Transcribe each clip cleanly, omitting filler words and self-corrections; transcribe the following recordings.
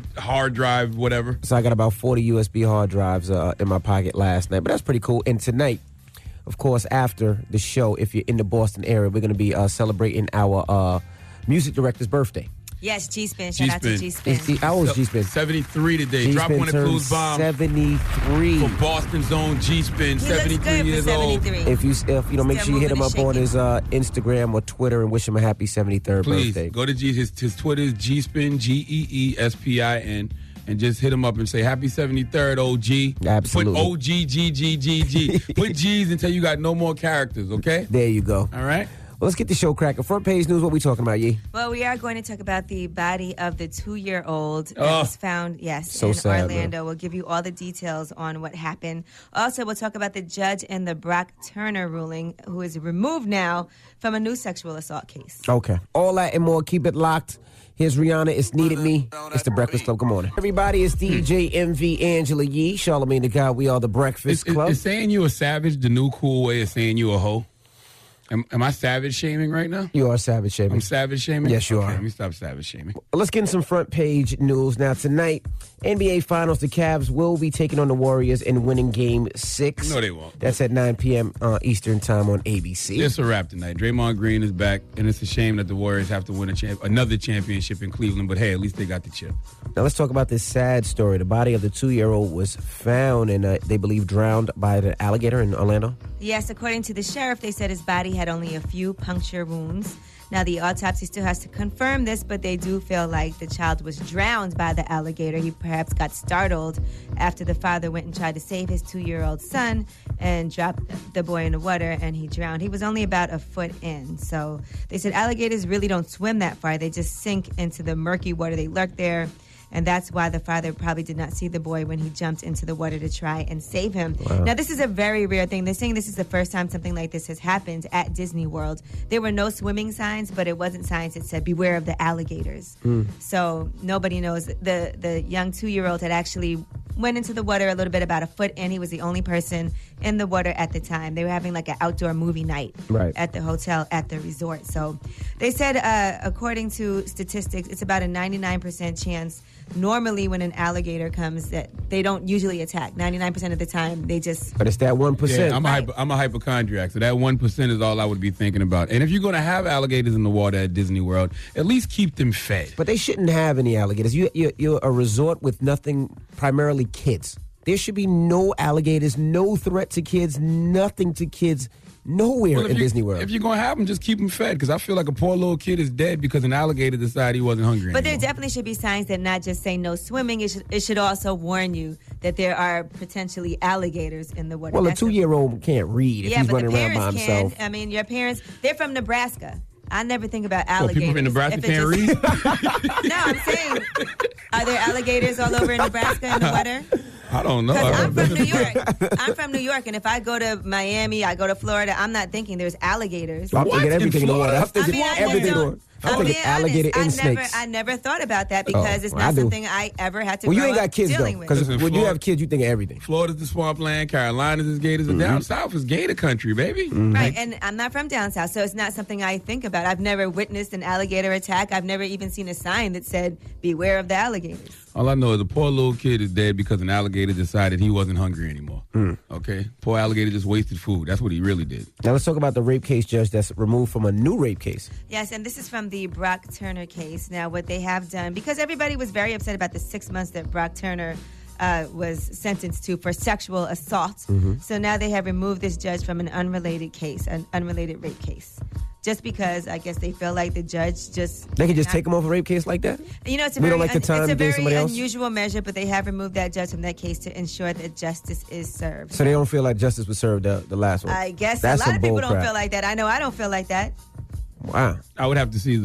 hard drive, whatever. So I got about 40 USB hard drives in my pocket last night. But that's pretty cool. And tonight, of course, after the show, if you're in the Boston area, we're going to be celebrating our music director's birthday. Yes, G-Spin. Shout out to G-Spin. How old is G-Spin? 73 today. G-Spin Drop one of Clues bomb. 73. For Boston's own G-Spin, 73 years old. If you make sure you hit him up on his Instagram or Twitter and wish him a happy 73rd Please, birthday. go to his Twitter is G-Spin, GEESPIN, and just hit him up and say happy 73rd, OG. Absolutely. Put OG, Put G's until you got no more characters, okay? There you go. All right. Well, let's get the show cracking. Front page news, what we talking about, Yee? Well, we are going to talk about the body of the 2-year-old that was found, in sad, Orlando. man. We'll give you all the details on what happened. Also, we'll talk about the judge in the Brock Turner ruling, who is removed now from a new sexual assault case. Okay. All that and more. Keep it locked. Here's Rihanna. It's Needed Me. It's the Breakfast Club. Good morning. Everybody, it's DJ MV Angela Yee. Charlamagne the God. We are the Breakfast Club. Is saying you a savage the new cool way of saying you a hoe? Am I savage shaming right now? You are savage shaming. I'm savage shaming? Yes, you Okay, are. Let me stop savage shaming. Let's get in some front page news. Now, tonight, NBA Finals, the Cavs will be taking on the Warriors and winning Game 6. No, they won't. That's at 9 p.m. Eastern Time on ABC. It's a wrap tonight. Draymond Green is back, and it's a shame that the Warriors have to win another championship in Cleveland, but hey, at least they got the chip. Now, let's talk about this sad story. The body of the 2-year-old was found and they believe drowned by the alligator in Orlando. Yes, according to the sheriff, they said his body had only a few puncture wounds. Now, the autopsy still has to confirm this, but they do feel like the child was drowned by the alligator. He perhaps got startled after the father went and tried to save his 2-year-old son and dropped the boy in the water, and he drowned. He was only about a foot in. So they said alligators really don't swim that far. They just sink into the murky water. They lurk there. And that's why the father probably did not see the boy when he jumped into the water to try and save him. Wow. Now, this is a very rare thing. They're saying this is the first time something like this has happened at Disney World. There were no swimming signs, but it wasn't signs that said, beware of the alligators. So nobody knows. The young 2-year-old had actually went into the water a little bit, about a foot in. He was the only person in the water at the time. They were having like an outdoor movie night at the hotel at the resort. So they said, according to statistics, it's about a 99% chance normally when an alligator comes that they don't usually attack. 99% of the time, they just... But it's that 1%. Yeah, I'm a hypochondriac, so that 1% is all I would be thinking about. And if you're going to have alligators in the water at Disney World, at least keep them fed. But they shouldn't have any alligators. You're a resort with nothing, primarily kids. There should be no alligators, no threat to kids, nothing to kids, nowhere in Disney World. If you're going to have them, just keep them fed, because I feel like a poor little kid is dead because an alligator decided he wasn't hungry But anymore. there definitely should be signs that not just say no swimming. It should also warn you that there are potentially alligators in the water. Well, a That's the- 2-year-old can't read if he's but running the around by parents himself. can. I mean, your parents, they're from Nebraska. I never think about Well, alligators. people in Nebraska If it can't read? No, I'm saying, are there alligators all over in Nebraska in the water? I don't know. I'm from New York. I'm from New York, and if I go to Miami, I go to Florida, I'm not thinking there's alligators. I'm thinking everything in the water. I'm thinking everything in the water. I'm thinking being alligator honest, and snakes. I never thought about that because it's well, I not do. something I ever had to Well, you grow ain't got up kids, though. dealing with. Because Listen, when you Florida- have kids, you think of everything. Florida's the swampland, Carolinas is gators, and down south is gator country, baby. Right, and I'm not from down south, so it's not something I think about. I've never witnessed an alligator attack. I've never even seen a sign that said, beware of the alligators. All I know is a poor little kid is dead because an alligator decided he wasn't hungry anymore. Okay? Poor alligator just wasted food. That's what he really did. Now let's talk about the rape case judge that's removed from a new rape case. Yes, and this is from the Brock Turner case. Now, what they have done, because everybody was very upset about the 6 months that Brock Turner was sentenced to for sexual assault. So now they have removed this judge from an unrelated case, an unrelated rape case. Just because I guess they feel like the judge just... They can just take him off a rape case like that? You know, it's a We very, don't like the time it's a to give very somebody else? unusual measure, but they have removed that judge from that case to ensure that justice is served. So they don't feel like justice was served the last one? I guess That's a lot some of people bull don't crap. feel like that. I know I don't feel like that. Wow. I would have to see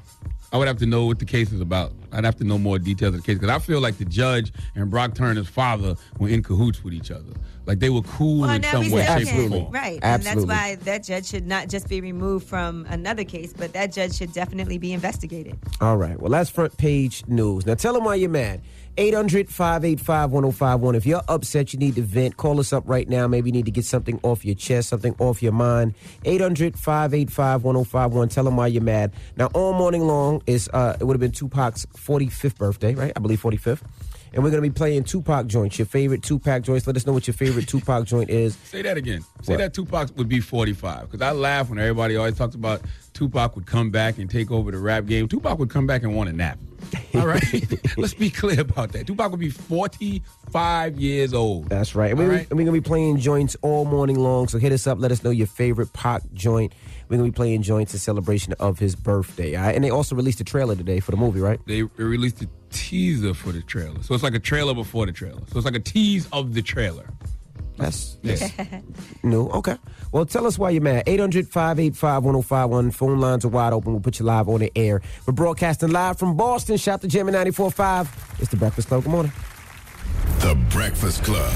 I would have to know what the case is about. I'd have to know more details of the case because I feel like the judge and Brock Turner's father were in cahoots with each other. Like they were cool in now some we way, still shape, or can. form. Right. Absolutely. And that's why that judge should not just be removed from another case, but that judge should definitely be investigated. All right. Well, that's front page news. Now tell them why you're mad. 800-585-1051. If you're upset, you need to vent, call us up right now. Maybe you need to get something off your chest, something off your mind. 800-585-1051. Tell them why you're mad. Now, all morning long, it would have been Tupac's 45th birthday, right? I believe 45th. And we're going to be playing Tupac joints, your favorite Tupac joints. Let us know what your favorite Tupac joint is. Say that again. Say that Tupac would be 45. Because I laugh when everybody always talks about Tupac would come back and take over the rap game. Tupac would come back and want a nap. All right? Let's be clear about that. Tupac would be 45 years old. That's right. And we're going to be playing joints all morning long. So hit us up. Let us know your favorite Pac joint. We're going to be playing joints in celebration of his birthday. All right? And they also released a trailer today for the movie, right? They released a teaser for the trailer. So it's like a trailer before the trailer. So it's like a tease of the trailer. That's no, okay. Well, tell us why you're mad. 800-585-1051. Phone lines are wide open. We'll put you live on the air. We're broadcasting live from Boston. Shout to Jam 94.5. It's The Breakfast Club. Good morning. The Breakfast Club.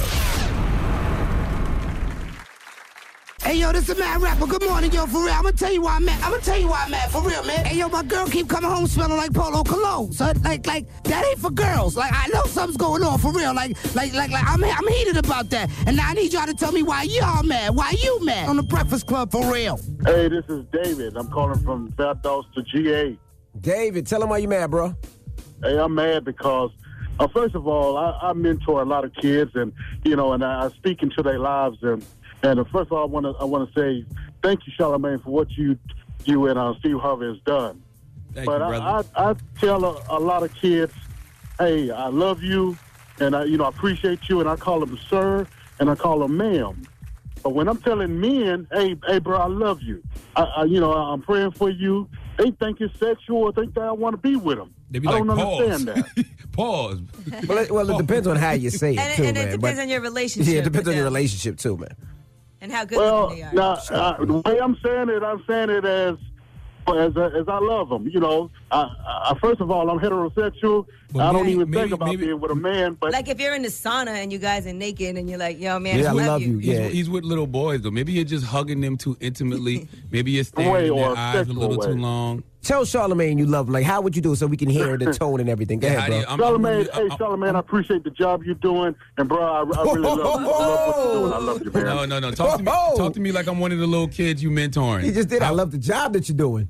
Hey, yo, this is Mad Rapper. Good morning, yo, for real. I'm gonna tell you why I'm mad. For real, man. Hey, yo, my girl keep coming home smelling like Polo Cologne. So, like, that ain't for girls. Like, I know something's going on, for real. Like, I'm heated about that. And now I need y'all to tell me why y'all mad. Why you mad on The Breakfast Club, for real? Hey, this is David. I'm calling from Valdosta to GA. David, tell them why you mad, bro. Hey, I'm mad because, first of all, I mentor a lot of kids, and, you know, and I speak into their lives, and first of all, I want to say thank you, Charlamagne, for what you and Steve Harvey has done. Thank you, brother. I tell a lot of kids, hey, I love you, and I appreciate you, and I call them sir, and I call them ma'am. But when I'm telling men, hey, bro, I love you. I'm praying for you. They think it's sexual, or think that I want to be with them. They be I like, don't pause. understand that. Pause. Well, it depends on how you say it, too, and man. it depends on your relationship. Yeah, it depends with on your them. relationship, too, man. And how good looking they are. The way I'm saying it as I love them. You know, I first of all, I'm heterosexual. But I don't even think about being with a man. But like if you're in the sauna and you guys are naked and you're like, yo, man, Yeah, I love you. Yeah. He's with little boys, though. Maybe you're just hugging them too intimately. Maybe you're staring in their eyes a little too long. Tell Charlamagne you love him. Like, how would you do it so we can hear the tone and everything? Go ahead, bro. Charlamagne, I appreciate the job you're doing, and bro, I really love you. I love what you're doing. I love you, man. No. Talk to me like I'm one of the little kids you mentoring. He just did. I love the job that you're doing.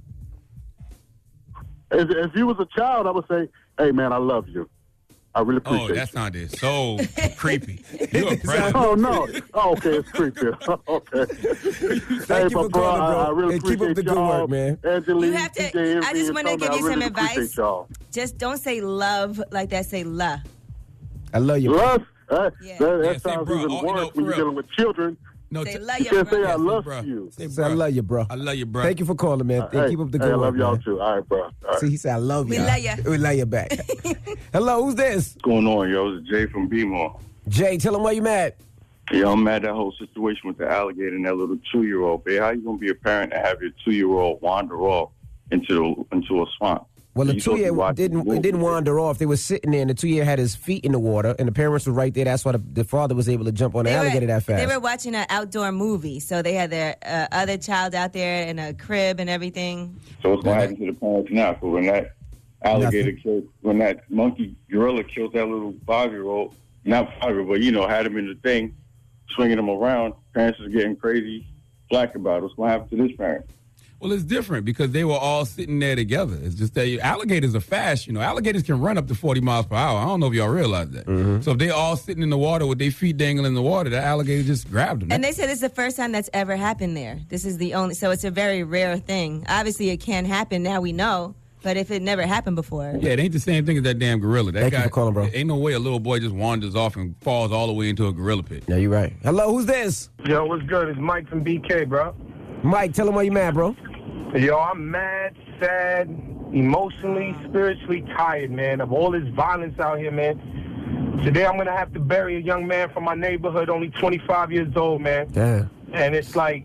If you was a child, I would say, hey, man, I love you. I really appreciate it. Oh, that sounded so creepy. You're a predator. Oh, no. Oh, okay, it's creepy. Okay. Thank you for calling, bro. I really And keep appreciate up the good y'all. work, man. Angelique, You have to. DJ, I just want to give you some advice. Appreciate y'all. Just don't say love like that. Say la. I love you. Love? That say, sounds bro, even worse when you're dealing with children. No, Say love You your can't say I brother. love you. Say, I love you, bro. I love you, bro. Thank you for calling, man. And keep up the good I work, love y'all man. too. All right, bro. All right. See, he said, I love you. We love ya. We love you back. Hello, who's this? What's going on, yo? It's Jay from B-More. Jay, tell him why you mad. Yo, I'm mad at that whole situation with the alligator and that little 2-year-old. Babe, how you going to be a parent and have your 2-year-old wander off into a swamp? Well, the You supposed to 2-year watch the didn't movie. wander off. They were sitting there, and the 2-year had his feet in the water, and the parents were right there. That's why the father was able to jump on the alligator that fast. They were watching an outdoor movie, so they had their other child out there in a crib and everything. So what's going to happen to the parents now? So when that alligator killed, when that monkey gorilla killed that little 5-year-old, not 5-year-old, but, had him in the thing, swinging him around, parents is getting crazy black about it. What's going to happen to this parent? Well, it's different because they were all sitting there together. It's just that alligators are fast. Alligators can run up to 40 miles per hour. I don't know if y'all realize that. Mm-hmm. So if they all sitting in the water with their feet dangling in the water, the alligator just grabbed them. And they said this is the first time that's ever happened there. This is the only, so it's a very rare thing. Obviously, it can happen. Now we know. But if it never happened before. Yeah, it ain't the same thing as that damn gorilla. That Thank guy, you for calling, bro. Ain't no way a little boy just wanders off and falls all the way into a gorilla pit. Yeah, you're right. Hello, who's this? Yo, what's good? It's Mike from BK, bro. Mike, tell him why you mad, bro. Yo, I'm mad, sad, emotionally, spiritually tired, man, of all this violence out here, man. Today I'm going to have to bury a young man from my neighborhood, only 25 years old, man. Damn. And it's like,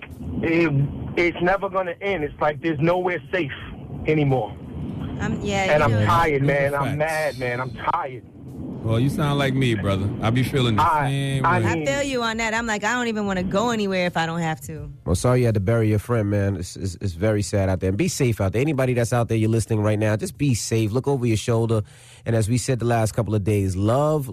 it's never going to end. It's like there's nowhere safe anymore. I'm And I'm tired, man. I'm mad, man. I'm tired. Well, you sound like me, brother. I be feeling the same way. I feel you on that. I'm like, I don't even want to go anywhere if I don't have to. Well, sorry you had to bury your friend, man. It's very sad out there. And be safe out there. Anybody that's out there, you're listening right now, just be safe. Look over your shoulder. And as we said the last couple of days, love,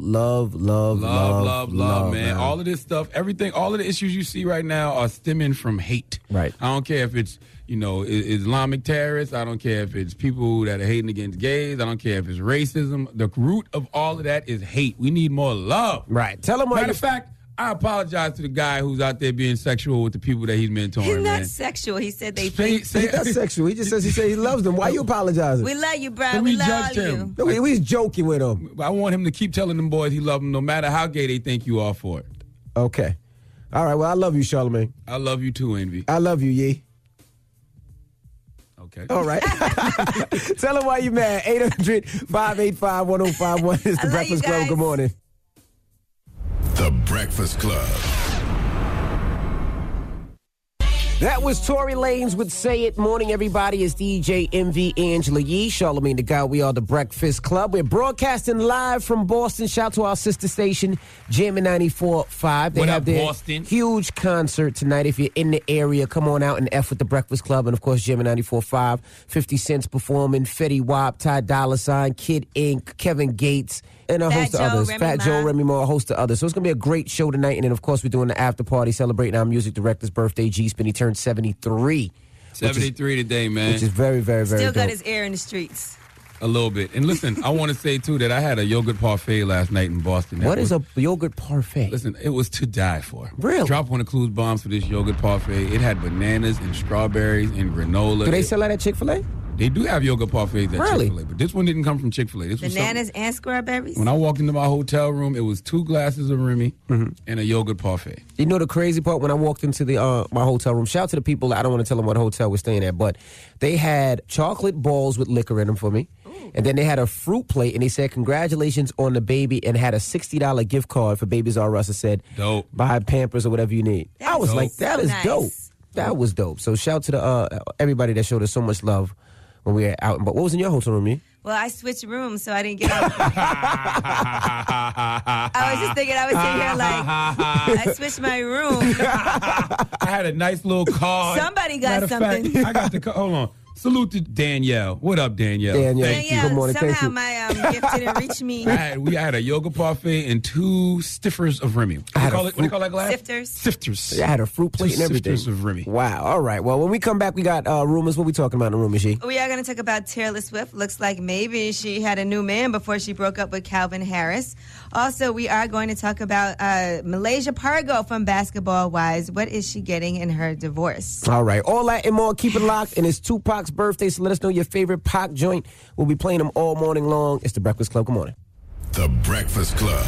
man. All of this stuff, everything, all of the issues you see right now are stemming from hate. Right. I don't care if it's, Islamic terrorists. I don't care if it's people that are hating against gays. I don't care if it's racism. The root of all of that is hate. We need more love. Right. Tell him why. Matter of fact, I apologize to the guy who's out there being sexual with the people that he's mentoring. He's not man. sexual. He said they. He's not sexual. He just says he loves them. Why you apologizing? We love you, bro. We love you. No, we was joking with him. I want him to keep telling them boys he love them no matter how gay they think you are for it. Okay. All right. Well, I love you, Charlamagne. I love you too, Envy. I love you, Yee. Okay. All right. Tell them why you mad. 800-585-1051 is the Breakfast Club. Good morning. The Breakfast Club. That was Tory Lanez with Say It. Morning, everybody. It's DJ MV Angela Yee, Charlamagne the Guy. We are the Breakfast Club. We're broadcasting live from Boston. Shout out to our sister station, Jammin' 94.5. They What have up, their Boston? huge concert tonight. If you're in the area, come on out and F with the Breakfast Club. And, of course, Jammin' 94.5, 50 Cent's performing, Fetty Wap, Ty Dolla $ign, Kid Ink, Kevin Gates, and a host of others. Fat Joe, Remy Ma, a host of others. So it's going to be a great show tonight. And then, of course, we're doing the after party celebrating our music director's birthday. G-Spin, he turned 73. 73 today, man. Which is very, very, very Still got dope. his air in the streets. A little bit. And listen, I want to say, too, that I had a yogurt parfait last night in Boston. What is a yogurt parfait? Listen, it was to die for. Really? Drop one of Clues bombs for this yogurt parfait. It had bananas and strawberries and granola. Do they sell that at Chick-fil-A? They do have yogurt parfaits at Really? Chick-fil-A, but this one didn't come from Chick-fil-A. This was Bananas and strawberries? when I walked into my hotel room, it was 2 glasses of Remy and a yogurt parfait. You know the crazy part? When I walked into the my hotel room, shout out to the people, I don't want to tell them what hotel we're staying at, but they had chocolate balls with liquor in them for me. And then they had a fruit plate, and they said, congratulations on the baby, and had a $60 gift card for Babies R Us. It said, dope. Buy Pampers or whatever you need. I was dope. like, that is dope. That was dope. So shout out to the everybody that showed us so much love when we were out. But what was in your hotel room, me? Well, I switched rooms, so I didn't get out. I was just thinking I was sitting here like, I switched my room. I had a nice little card. Somebody got Matter of something. Fact, I got the card. Hold on. Salute to Danielle. What up, Danielle? Thank you. Good morning. Thank Somehow you. my gift didn't reach me. We had a yogurt parfait and 2 stiffers of Remy. What do you call that glass? Sifters. Sifters. I had a fruit plate and everything. Sifters of Remy. Wow. All right. Well, when we come back, we got rumors. What we talking about in the rumors, G? We are going to talk about Taylor Swift. Looks like maybe she had a new man before she broke up with Calvin Harris. Also, we are going to talk about Malaysia Pargo from Basketball Wives. What is she getting in her divorce? All right. All that and more. Keep it locked. And it's Tupac's birthday, so let us know your favorite Pac joint. We'll be playing them all morning long. It's the Breakfast Club. Good morning. The Breakfast Club.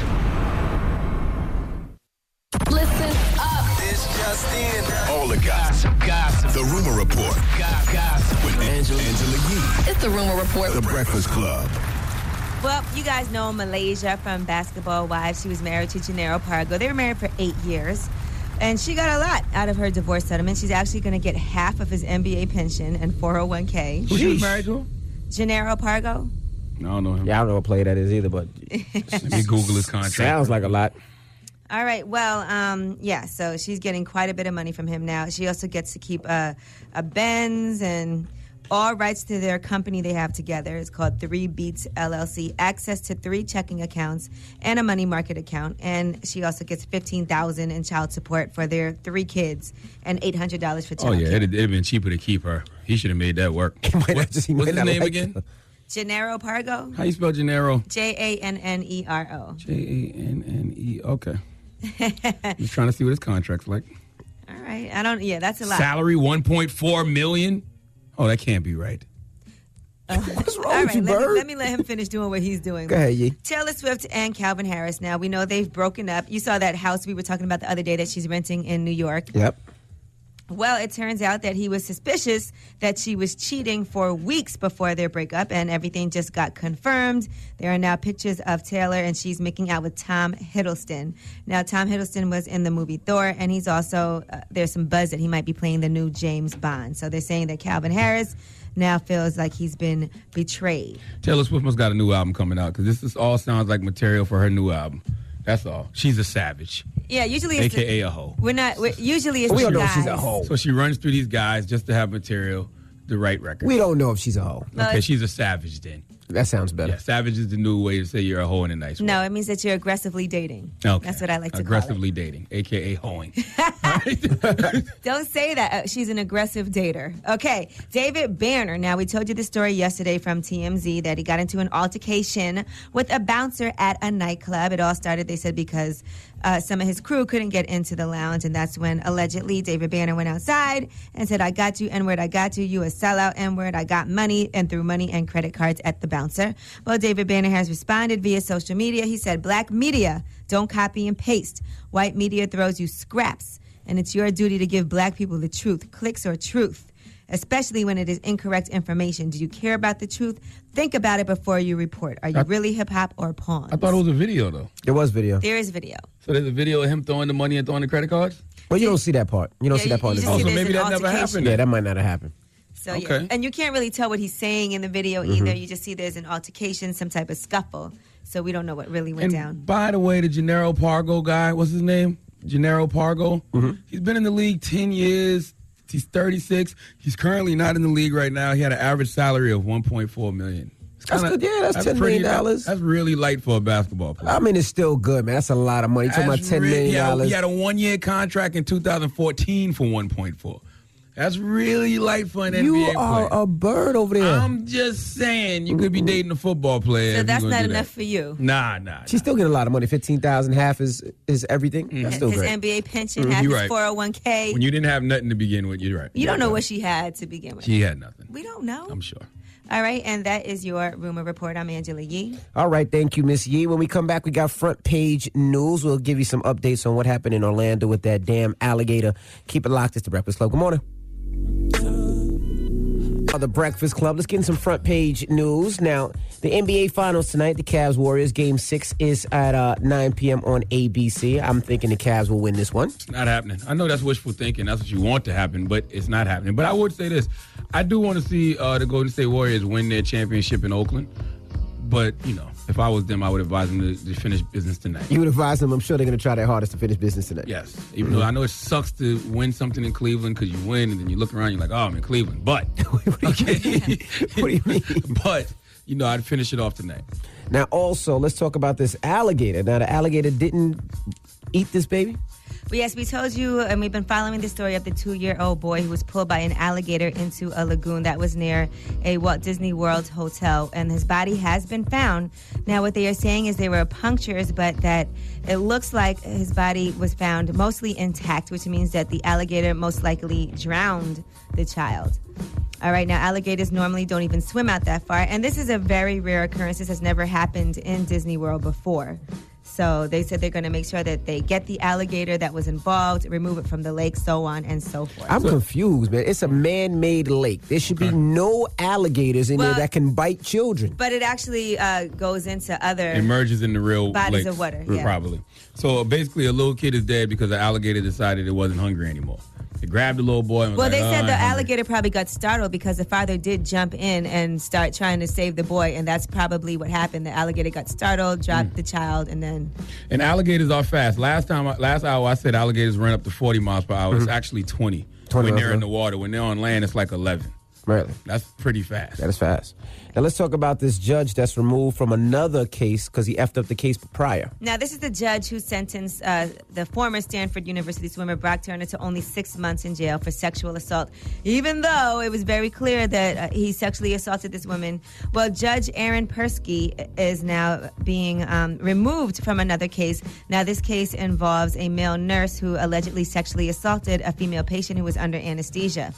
Listen up. This just in. All the gossip. The Rumor Report. Gossip. With Angela Yee. It's the Rumor Report. The Breakfast Club. Well, you guys know Malaysia from Basketball Wives. She was married to Gennaro Pargo. They were married for 8 years. And she got a lot out of her divorce settlement. She's actually going to get half of his NBA pension and 401k. Who she was married to? Gennaro Pargo. No, I don't know him. Yeah, I don't know what play that is either, but Let me Google his contract. sounds like a lot. All right. Well, yeah. So she's getting quite a bit of money from him now. She also gets to keep a Benz and all rights to their company they have together. It's called 3 Beats LLC. Access to 3 checking accounts and a money market account. And she also gets $15,000 in child support for their 3 kids and $800 for child care. It'd been cheaper to keep her. He should have made that work. What's his name again? Gennaro Pargo. How you spell Gennaro? Jannero. Jannne. Okay. Just trying to see what his contract's like. All right. That's a lot. Salary $1.4 million. Oh, that can't be right. What's wrong All with right, you, Bird? let me let him finish doing what he's doing. Go ahead, Yee. Taylor Swift and Calvin Harris. Now, we know they've broken up. You saw that house we were talking about the other day that she's renting in New York. Yep. Well, it turns out that he was suspicious that she was cheating for weeks before their breakup, and everything just got confirmed. There are now pictures of Taylor, and she's making out with Tom Hiddleston. Now, Tom Hiddleston was in the movie Thor, and he's also, there's some buzz that he might be playing the new James Bond. So they're saying that Calvin Harris now feels like he's been betrayed. Taylor Swift must got a new album coming out, because this all sounds like material for her new album. That's all. She's a savage. Yeah, usually it's AKA a hoe. Usually it's we don't know if guys. she's a hoe. So she runs through these guys just to have material to write records. We don't know if she's a hoe. Okay, she's a savage then. That sounds better. Yeah, savage is the new way to say you're a hoe in a nice way. No, it means that you're aggressively dating. Okay. That's what I like to aggressively dating, AKA hoeing. Don't say that. She's an aggressive dater. Okay, David Banner. Now, we told you the story yesterday from TMZ that he got into an altercation with a bouncer at a nightclub. It all started, they said, because some of his crew couldn't get into the lounge, and that's when allegedly David Banner went outside and said, "I got you, N-word, I got you, you a sellout, N-word, I got money," and threw money and credit cards at the bouncer. Well, David Banner has responded via social media. He said, "Black media, don't copy and paste. White media throws you scraps, and it's your duty to give black people the truth, clicks or truth, especially when it is incorrect information. Do you care about the truth? Think about it before you report. Are you really hip-hop or pawns?" I thought it was a video, though. There was video. There is video. So there's a video of him throwing the money and throwing the credit cards? Well, you don't see that part. You don't see that part in the Oh, video. so maybe that never happened. Yeah, that might not have happened. So, yeah. And you can't really tell what he's saying in the video either. You just see there's an altercation, some type of scuffle. So we don't know what really went down. By the way, the Gennaro Pargo guy, what's his name? Gennaro Pargo. He's been in the league 10 years. He's 36. He's currently not in the league right now. He had an average salary of $1.4 million. That's good. Yeah, that's $10 million. That's really light for a basketball player. I mean, it's still good, man. That's a lot of money. You're talking about $10 million. He had a one-year contract in 2014 for $1.4. That's really light for an NBA player. You are a bird over there. I'm just saying, you could be dating a football player. So if that's you're gonna not do enough that. for you. Nah. She's still getting a lot of money. $15,000, half is everything. That's still His great. NBA pension, half You're his right. 401k. When you didn't have nothing to begin with, you're right. You don't know what she had to begin with. She had nothing. We don't know. I'm sure. All right, and that is your Rumor Report. I'm Angela Yee. All right, thank you, Miss Yee. When we come back, we got front page news. We'll give you some updates on what happened in Orlando with that damn alligator. Keep it locked. It's the Breakfast Club. Good morning. The Breakfast Club. Let's get in some front page news. Now, the NBA Finals tonight, the Cavs-Warriors. Game 6 is at 9 p.m. on ABC. I'm thinking the Cavs will win this one. It's not happening. I know that's wishful thinking. That's what you want to happen, but it's not happening. But I would say this. I do want to see the Golden State Warriors win their championship in Oakland. But, you know, if I was them, I would advise them to finish business tonight. You would advise them. I'm sure they're going to try their hardest to finish business tonight. Yes. Even though I know it sucks to win something in Cleveland because you win and then you look around, you're like, oh, I'm in Cleveland. But, what do you mean? But, you know, I'd finish it off tonight. Now, also, let's talk about this alligator. Now, the alligator didn't eat this baby? Well, yes, we told you, and we've been following the story of the 2-year-old boy who was pulled by an alligator into a lagoon that was near a Walt Disney World hotel, and his body has been found. Now, what they are saying is there were punctures, but that it looks like his body was found mostly intact, which means that the alligator most likely drowned the child. All right, now alligators normally don't even swim out that far, and this is a very rare occurrence. This has never happened in Disney World before. So they said they're going to make sure that they get the alligator that was involved, remove it from the lake, so on and so forth. I'm confused, man. It's a man-made lake. There should be no alligators in there that can bite children. But it actually goes into other Emerges in the real bodies lakes, of water. Yeah. Probably. So basically, a little kid is dead because the alligator decided it wasn't hungry anymore. It grabbed the little boy and was Well, like, they said "Oh, the I'm hungry." alligator probably got startled because the father did jump in and start trying to save the boy, and that's probably what happened. The alligator got startled, dropped the child, and then... And alligators are fast. Last hour, I said alligators run up to 40 miles per hour. It's actually 20 when they're in the water. When they're on land, it's like 11. Really? That's pretty fast. That is fast. Now, let's talk about this judge that's removed from another case because he effed up the case prior. Now, this is the judge who sentenced the former Stanford University swimmer Brock Turner to only 6 months in jail for sexual assault, even though it was very clear that he sexually assaulted this woman. Well, Judge Aaron Persky is now being removed from another case. Now, this case involves a male nurse who allegedly sexually assaulted a female patient who was under anesthesia.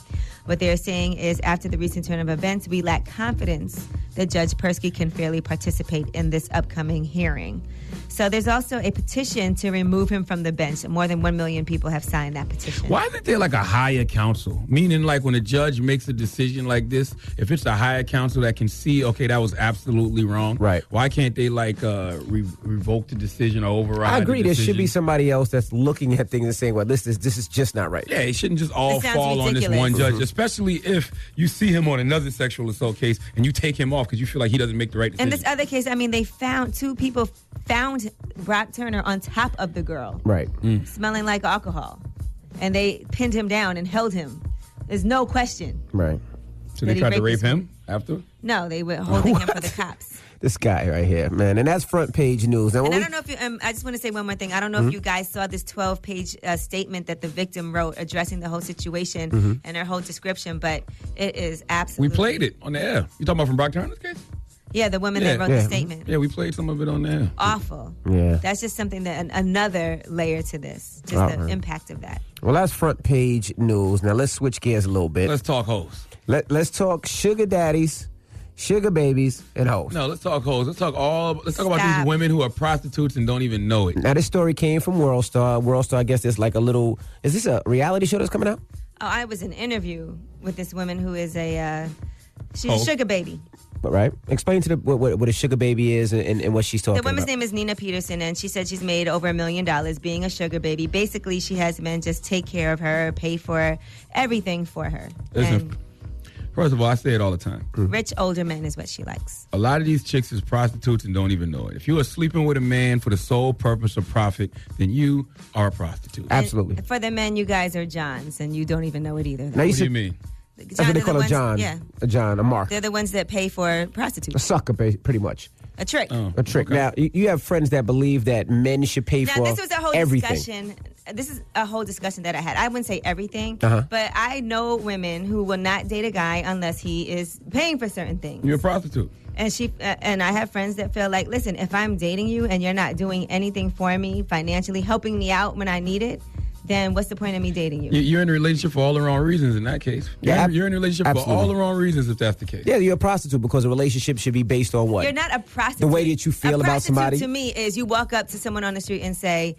What they're saying is, after the recent turn of events, we lack confidence that Judge Persky can fairly participate in this upcoming hearing. So there's also a petition to remove him from the bench. More than 1 million people have signed that petition. Why isn't there like a higher counsel? Meaning like when a judge makes a decision like this, if it's a higher counsel that can see, okay, that was absolutely wrong. Right. Why can't they like revoke the decision or override I agree. the There decision? should be somebody else that's looking at things and saying, well, this is just not right. Yeah, it shouldn't just all It sounds fall on this ridiculous. one judge, especially if you see him on another sexual assault case and you take him off because you feel like he doesn't make the right decision. In this other case, I mean, two people found Brock Turner on top of the girl. Right. Smelling like alcohol. And they pinned him down and held him. There's no question. Right. So they tried to rape him after? No, they were holding him for the cops. This guy right here, man. And that's front page news. Now, And I don't know if you, I just want to say one more thing. I don't know if you guys saw this 12-page statement that the victim wrote addressing the whole situation and her whole description, but it is absolutely. We played it on the air. You talking about from Brock Turner's case? Yeah, the woman that wrote the statement. Yeah, we played some of it on there. Awful. Yeah. That's just something that another layer to this, just the impact of that. Well, that's front page news. Now, let's switch gears a little bit. Let's talk hoes. Let's talk sugar daddies, sugar babies, and hoes. No, let's talk hoes. Let's talk about these women who are prostitutes and don't even know it. Now, this story came from World Star. World Star, I guess there's like a little, is this a reality show that's coming out? Oh, I was in an interview with this woman who is she's a sugar baby. Right. Explain to what a sugar baby is and what she's talking about. The woman's name is Nina Peterson, and she said she's made over $1 million being a sugar baby. Basically, she has men just take care of her, pay for everything for her. Listen, first of all, I say it all the time. Rich older men is what she likes. A lot of these chicks is prostitutes and don't even know it. If you are sleeping with a man for the sole purpose of profit, then you are a prostitute. Absolutely. And for the men, you guys are Johns, and you don't even know it either. Now, what do you mean? That's what they call a John. Yeah. A John, a mark. They're the ones that pay for prostitutes. A sucker, pretty much. A trick. A trick. Okay. Now, you have friends that believe that men should pay for this was a whole everything. discussion. This is a whole discussion that I had. I wouldn't say everything, but I know women who will not date a guy unless he is paying for certain things. You're a prostitute. And I have friends that feel like, listen, if I'm dating you and you're not doing anything for me financially, helping me out when I need it, then what's the point of me dating you? You're in a relationship for all the wrong reasons in that case. You're in a relationship for all the wrong reasons if that's the case. Yeah, you're a prostitute because a relationship should be based on what? You're not a prostitute. The way that you feel about somebody. To me is you walk up to someone on the street and say,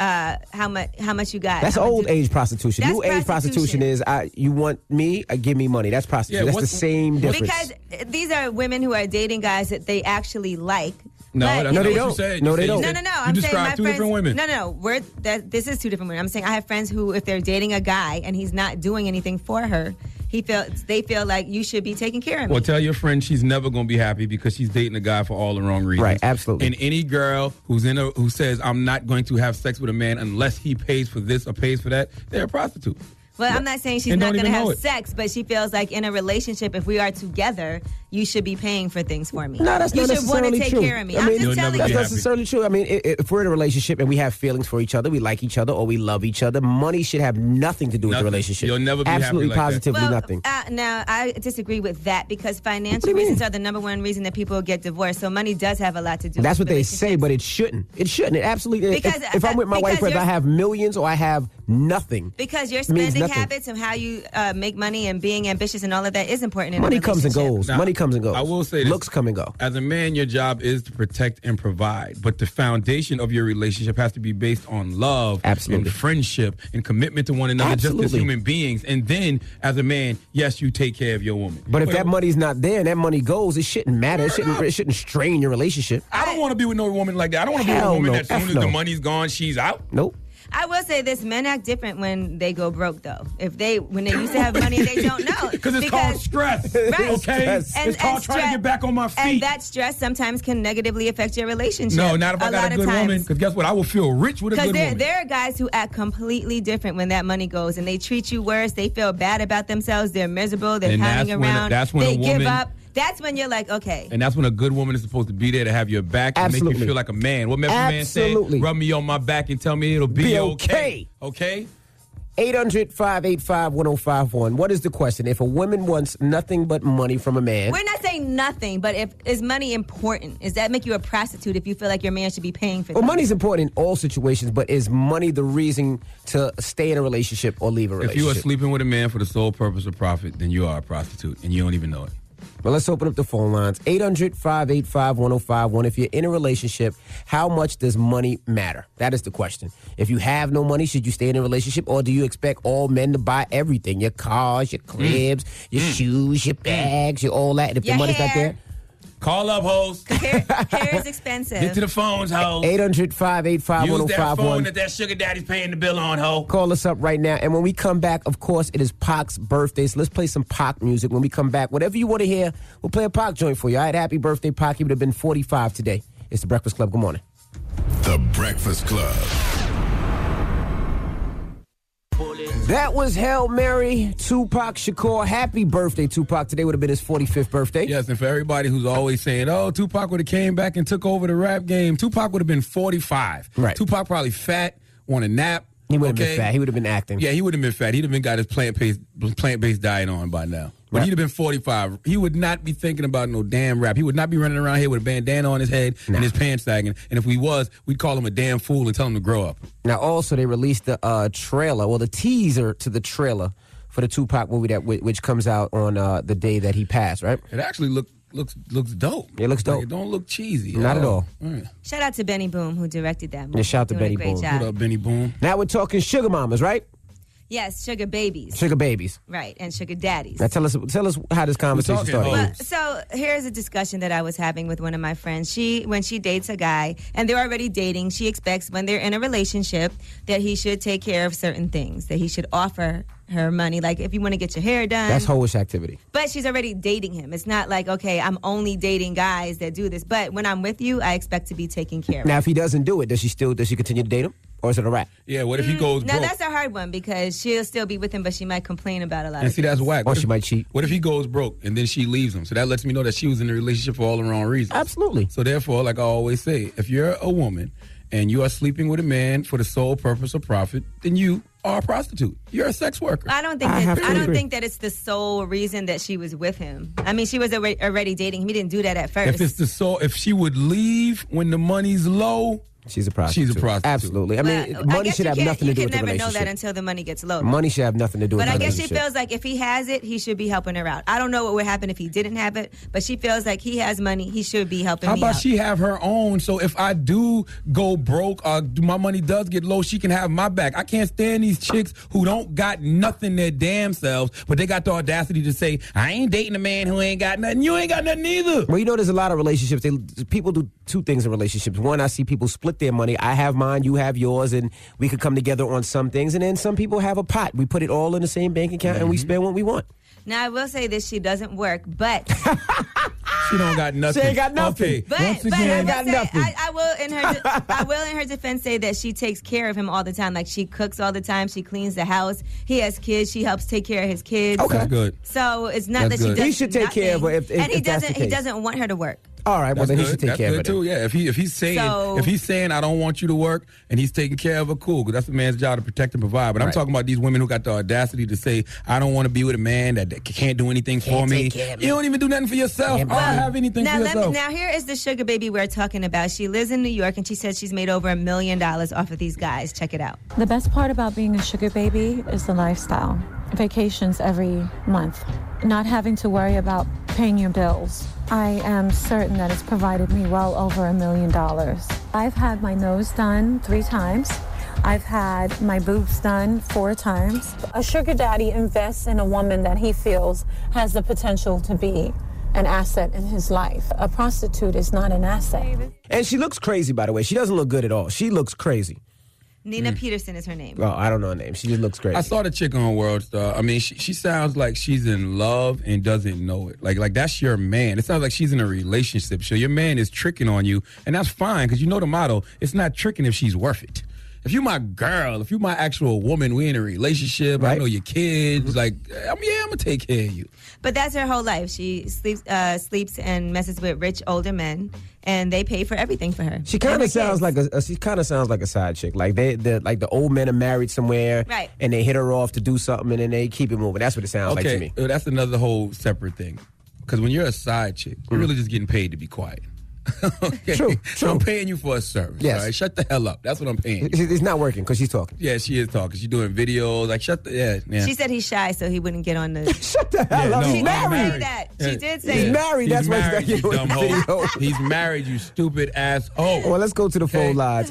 how much you got? That's old age prostitution. New age prostitution is you want me, give me money. That's prostitution. That's the same difference. Because these are women who are dating guys that they actually like. No, that's not what you said. No, they don't. No. I'm saying my friends, two different women. No. This is two different women. I'm saying I have friends who, if they're dating a guy and he's not doing anything for her, they feel like you should be taking care of me. Well, tell your friend she's never going to be happy because she's dating a guy for all the wrong reasons. Right, absolutely. And any girl who says I'm not going to have sex with a man unless he pays for this or pays for that, they're a prostitute. Well, I'm not saying she's not going to have sex, but she feels like in a relationship, if we are together, you should be paying for things for me. No, that's not necessarily true. You should want to take care of me. I mean, I'm just telling you. That's necessarily true. I mean, if we're in a relationship and we have feelings for each other, we like each other, or we love each other, money should have nothing to do with the relationship. You'll never be absolutely, happy like positively that. nothing. Now, I disagree with that because financial reasons are the number one reason that people get divorced. So money does have a lot to do with that's what they say, but it shouldn't. It shouldn't. It absolutely. Because, if I'm with my wife, whether I have millions or I have nothing. Because your spending habits and how you make money and being ambitious and all of that is important in money a relationship. comes and goes. Now, money comes and goes. I will say this. Looks come and go. As a man, your job is to protect and provide, but the foundation of your relationship has to be based on love, and friendship, and commitment to one another, just as human beings. And then, as a man, yes, you take care of your woman. But if that money's not there and that money goes, it shouldn't matter. It shouldn't strain your relationship. I don't want to be with no woman like that. I don't want to be with a woman that as soon as the money's gone, she's out. Nope. I will say this: men act different when they go broke, though. When they used to have money, they don't know because it's called stress. Right? Okay, it's called trying to get back on my feet. And that stress sometimes can negatively affect your relationship. No, not if I got a good woman. Because guess what? I will feel rich with a good woman. There are guys who act completely different when that money goes, and they treat you worse. They feel bad about themselves. They're miserable. They're pounding around. They give up. That's when you're like, okay. And that's when a good woman is supposed to be there to have your back and make you feel like a man. What Memphis Man said, rub me on my back and tell me it'll be okay. Okay? 800-585-1051. What is the question? If a woman wants nothing but money from a man. We're not saying nothing, but is money important? Does that make you a prostitute if you feel like your man should be paying for Well, things? money's important in all situations, but is money the reason to stay in a relationship or leave a relationship? If you are sleeping with a man for the sole purpose of profit, then you are a prostitute, and you don't even know it. Well, let's open up the phone lines. 800-585-1051. If you're in a relationship, how much does money matter? That is the question. If you have no money, should you stay in a relationship, or do you expect all men to buy everything? Your cars, your cribs, your shoes, your bags, your all that. And if Your the money's hair. not there, call up, hoes. Hair is expensive. Get to the phones, hoes. 800-585-1051. Use that phone that sugar daddy's paying the bill on, ho. Call us up right now. And when we come back, of course, it is Pac's birthday. So let's play some Pac music. When we come back, whatever you want to hear, we'll play a Pac joint for you. All right, happy birthday, Pac. He would have been 45 today. It's The Breakfast Club. Good morning. The Breakfast Club. That was Hail Mary, Tupac Shakur. Happy birthday, Tupac. Today would have been his 45th birthday. Yes, and for everybody who's always saying, oh, Tupac would have came back and took over the rap game, Tupac would have been 45. Right. Tupac probably fat, want a nap. He would have been fat. He would have been acting. Yeah, he would have been fat. He'd have been got his plant-based diet on by now. But he'd have been 45. He would not be thinking about no damn rap. He would not be running around here with a bandana on his head and his pants sagging. And if we was, we'd call him a damn fool and tell him to grow up. Now, also, they released the trailer, well, the teaser to the trailer for the Tupac movie which comes out on the day that he passed, right? It actually looks dope. It looks dope. Like, it don't look cheesy. Not at all. Right. Shout out to Benny Boom, who directed that movie. Yeah, shout out to Doing Benny a great Boom. job. What up, Benny Boom? Now we're talking sugar mamas, right? Yes, sugar babies. Sugar babies. Right, and sugar daddies. Now tell us how this conversation started. Well, so here's a discussion that I was having with one of my friends. When she dates a guy and they're already dating, she expects when they're in a relationship that he should take care of certain things, that he should offer her money. Like if you want to get your hair done. That's hoish activity. But she's already dating him. It's not like, okay, I'm only dating guys that do this. But when I'm with you, I expect to be taken care of. Now, if he doesn't do it, does she continue to date him? Or is it a wrap? Yeah, what if he goes broke? No, that's a hard one because she'll still be with him, but she might complain about a lot And of see, things. that's whack. Or she might cheat. What if he goes broke and then she leaves him? So that lets me know that she was in the relationship for all the wrong reasons. Absolutely. So therefore, like I always say, if you're a woman and you are sleeping with a man for the sole purpose of profit, then you are a prostitute. You're a sex worker. I don't think that it's the sole reason that she was with him. I mean, she was already dating him. He didn't do that at first. If she would leave when the money's low, she's a prostitute. She's a prostitute. Absolutely. I mean, money should have nothing to do with the relationship. You can never know that until the money gets low. Money should have nothing to do with the But I relationship. guess she feels like if he has it, he should be helping her out. I don't know what would happen if he didn't have it, but she feels like he has money, he should be helping me out. How about she have her own? So if I do go broke, my money does get low, she can have my back. I can't stand these chicks who don't got nothing their damn selves, but they got the audacity to say, I ain't dating a man who ain't got nothing. You ain't got nothing either. Well, there's a lot of relationships. People do two things in relationships. One, I see people split their money. I have mine, you have yours, and we could come together on some things. And then some people have a pot. We put it all in the same bank account and we spend what we want. Now, I will say this, she doesn't work, but... She don't got nothing. She ain't got nothing. Okay, But once I again, will in her defense say that she takes care of him all the time. Like she cooks all the time, she cleans the house. He has kids, she helps take care of his kids. Okay, that's good. So it's not That's that she good. does He should take nothing. care of her if and he that's the doesn't. He case. doesn't want her to work. All right, well, then he should take That's care of good it. too. Yeah, if he's saying I don't want you to work and he's taking care of her, cool, because that's the man's job to protect and provide. But I'm talking about these women who got the audacity to say I don't want to be with a man that can't do anything for me. You don't even do nothing for yourself. I don't have anything for yourself. Now here is the sugar baby we're talking about. She lives in New York and she said she's made over $1 million off of these guys. Check it out. The best part about being a sugar baby is the lifestyle. Vacations every month. Not having to worry about paying your bills. I am certain that it's provided me well over $1 million. I've had my nose done 3 times. I've had my boobs done 4 times. A sugar daddy invests in a woman that he feels has the potential to be an asset in his life. A prostitute is not an asset. And she looks crazy, by the way. She doesn't look good at all. She looks crazy. Nina Peterson is her name. Oh, I don't know her name. She just looks crazy. I saw the chick on World Star. I mean, she sounds like she's in love and doesn't know it. Like that's your man. It sounds like she's in a relationship. So your man is tricking on you, and that's fine because you know the motto. It's not tricking if she's worth it. If you my girl, if you my actual woman, we in a relationship. Right. I know your kids. Like, I'm gonna take care of you. But that's her whole life. She sleeps and messes with rich older men, and they pay for everything for her. She kind of sounds like a side chick. Like the old men are married somewhere, right? And they hit her off to do something, and then they keep it moving. That's what it sounds like to me. That's another whole separate thing. Because when you're a side chick, you're really just getting paid to be quiet. Okay. True. So I'm paying you for a service. Yes. All right? Shut the hell up. That's what I'm paying. It's not working because she's talking. Yeah, she is talking. She's doing videos. Like, yeah. She said he's shy, so he wouldn't get on the. Shut the hell up. She He's did married. say that. She did say He's married. That's why married, he's you got dumb video. hoe. He's married, you stupid asshole. Well, let's go to the phone lines.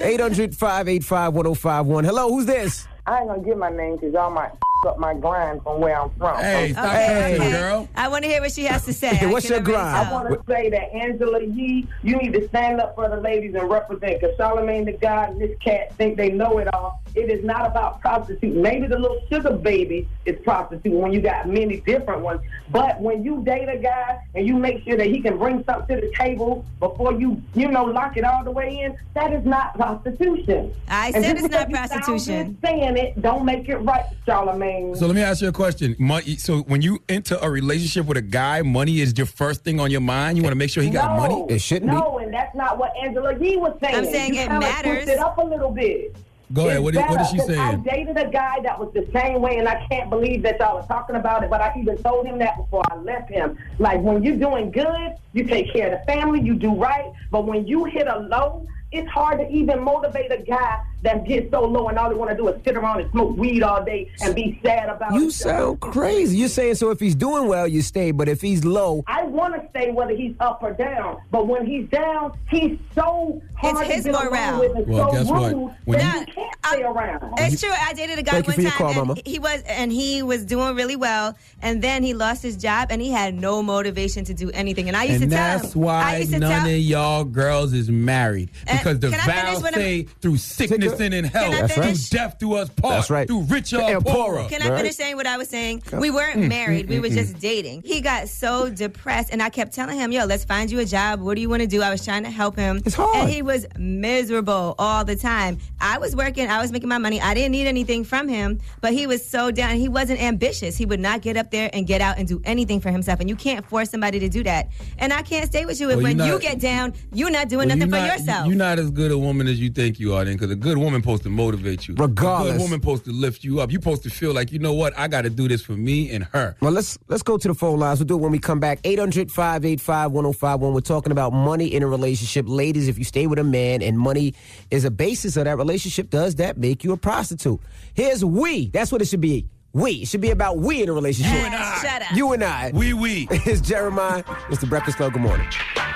800-585-1051. Hello, who's this? I ain't gonna give my name because y'all might up my grind from where I'm from. Hey, stop cussing, girl. I want to hear what she has to say. What's your grind? I want to say that Angela Yee, you need to stand up for the ladies and represent. Because Charlamagne the God and this cat think they know it all. It is not about prostituting. Maybe the little sugar baby is prostituting when you got many different ones. But when you date a guy and you make sure that he can bring something to the table before you lock it all the way in, that is not prostitution. I said it's not prostitution. Saying it, don't make it right, Charlamagne. So let me ask you a question. So when you enter a relationship with a guy, money is your first thing on your mind? You want to make sure he got money? It shouldn't be. No, and that's not what Angela Yee was saying. I'm saying it matters. Twist it up a little bit. Go ahead. What is she saying? I dated a guy that was the same way, and I can't believe that y'all are talking about it, but I even told him that before I left him. Like, when you're doing good, you take care of the family, you do right, but when you hit a low, it's hard to even motivate a guy that gets so low and all they want to do is sit around and smoke weed all day and be sad about it. You sound crazy. You're saying so if he's doing well, you stay, but if he's low... I want to stay whether he's up or down, but when he's down, he's so hard It's his to get morale. along with and Well, so guess what? rude When that you can't stay around. It's true. I dated a guy Thank you one for your time, call, and Mama. he was doing really well, and then he lost his job, and he had no motivation to do anything. And I used to tell him. That's why none of y'all girls is married. Because the vows say through sickness and in health, through death do us part. That's right. Through richer or poorer. Can I finish saying what I was saying? We weren't married. We were just dating. He got so depressed, and I kept telling him, yo, let's find you a job. What do you want to do? I was trying to help him. It's hard. And he was miserable all the time. I was working. I was making my money. I didn't need anything from him, but he was so down. He wasn't ambitious. He would not get up there and get out and do anything for himself, and you can't force somebody to do that. And I can't stay with you if when you get down, you're not doing nothing for yourself. You're not as good a woman as you think you are then, because a good woman supposed to motivate you. Regardless. A good woman supposed to lift you up. You're supposed to feel like, you know what, I got to do this for me and her. Well, let's go to the phone lines. We'll do it when we come back. 800-585-1051. We're talking about money in a relationship. Ladies, if you stay with a man and money is a basis of that relationship, does that make you a prostitute? Here's we. That's what it should be. We. It should be about we in a relationship. You and I. Shut up. You and I. We. It's Jeremiah. It's the Breakfast Club. Good morning.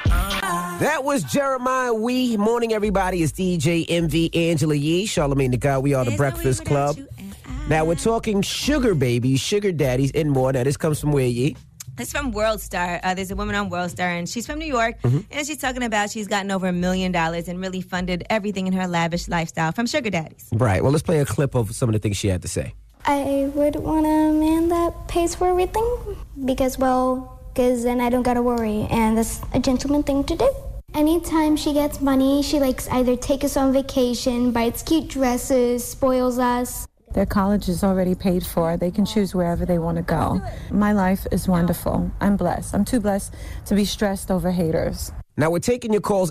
That was Jeremiah. We. Morning, everybody. It's DJ MV, Angela Yee, Charlamagne the God. We are the Breakfast Club. Now, we're talking sugar babies, sugar daddies, and more. Now, this comes from where, Yee? It's from World Star. There's a woman on World Star, and she's from New York, and she's talking about she's gotten over $1 million and really funded everything in her lavish lifestyle from sugar daddies. Right. Well, let's play a clip of some of the things she had to say. I would want a man that pays for everything because then I don't gotta worry, and that's a gentleman thing to do. Anytime she gets money, she likes either take us on vacation, buys cute dresses, spoils us. Their college is already paid for. They can choose wherever they want to go. My life is wonderful. I'm blessed. I'm too blessed to be stressed over haters. Now, we're taking your calls,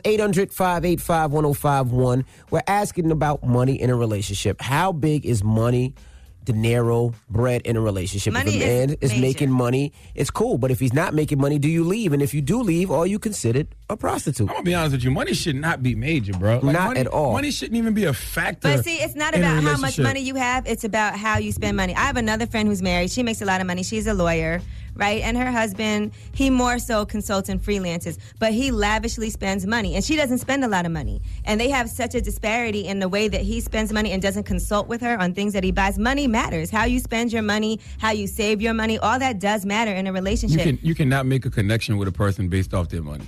800-585-1051. We're asking about money in a relationship. How big is money, dinero, bread in a relationship? Money if a man is major. making money, it's cool. But if he's not making money, do you leave? And if you do leave, are you considered a prostitute? I'm going to be honest with you. Money should not be major, bro. Like, Not money, at all. Money shouldn't even be a factor. But see, it's not in a about how much relationship. money you have. It's about how you spend money. I have another friend who's married. She makes a lot of money. She's a lawyer, right? And her husband, he more so consults and freelances, but he lavishly spends money, and she doesn't spend a lot of money. And they have such a disparity in the way that he spends money and doesn't consult with her on things that he buys. Money matters. How you spend your money, how you save your money, all that does matter in a relationship. You cannot make a connection with a person based off their money.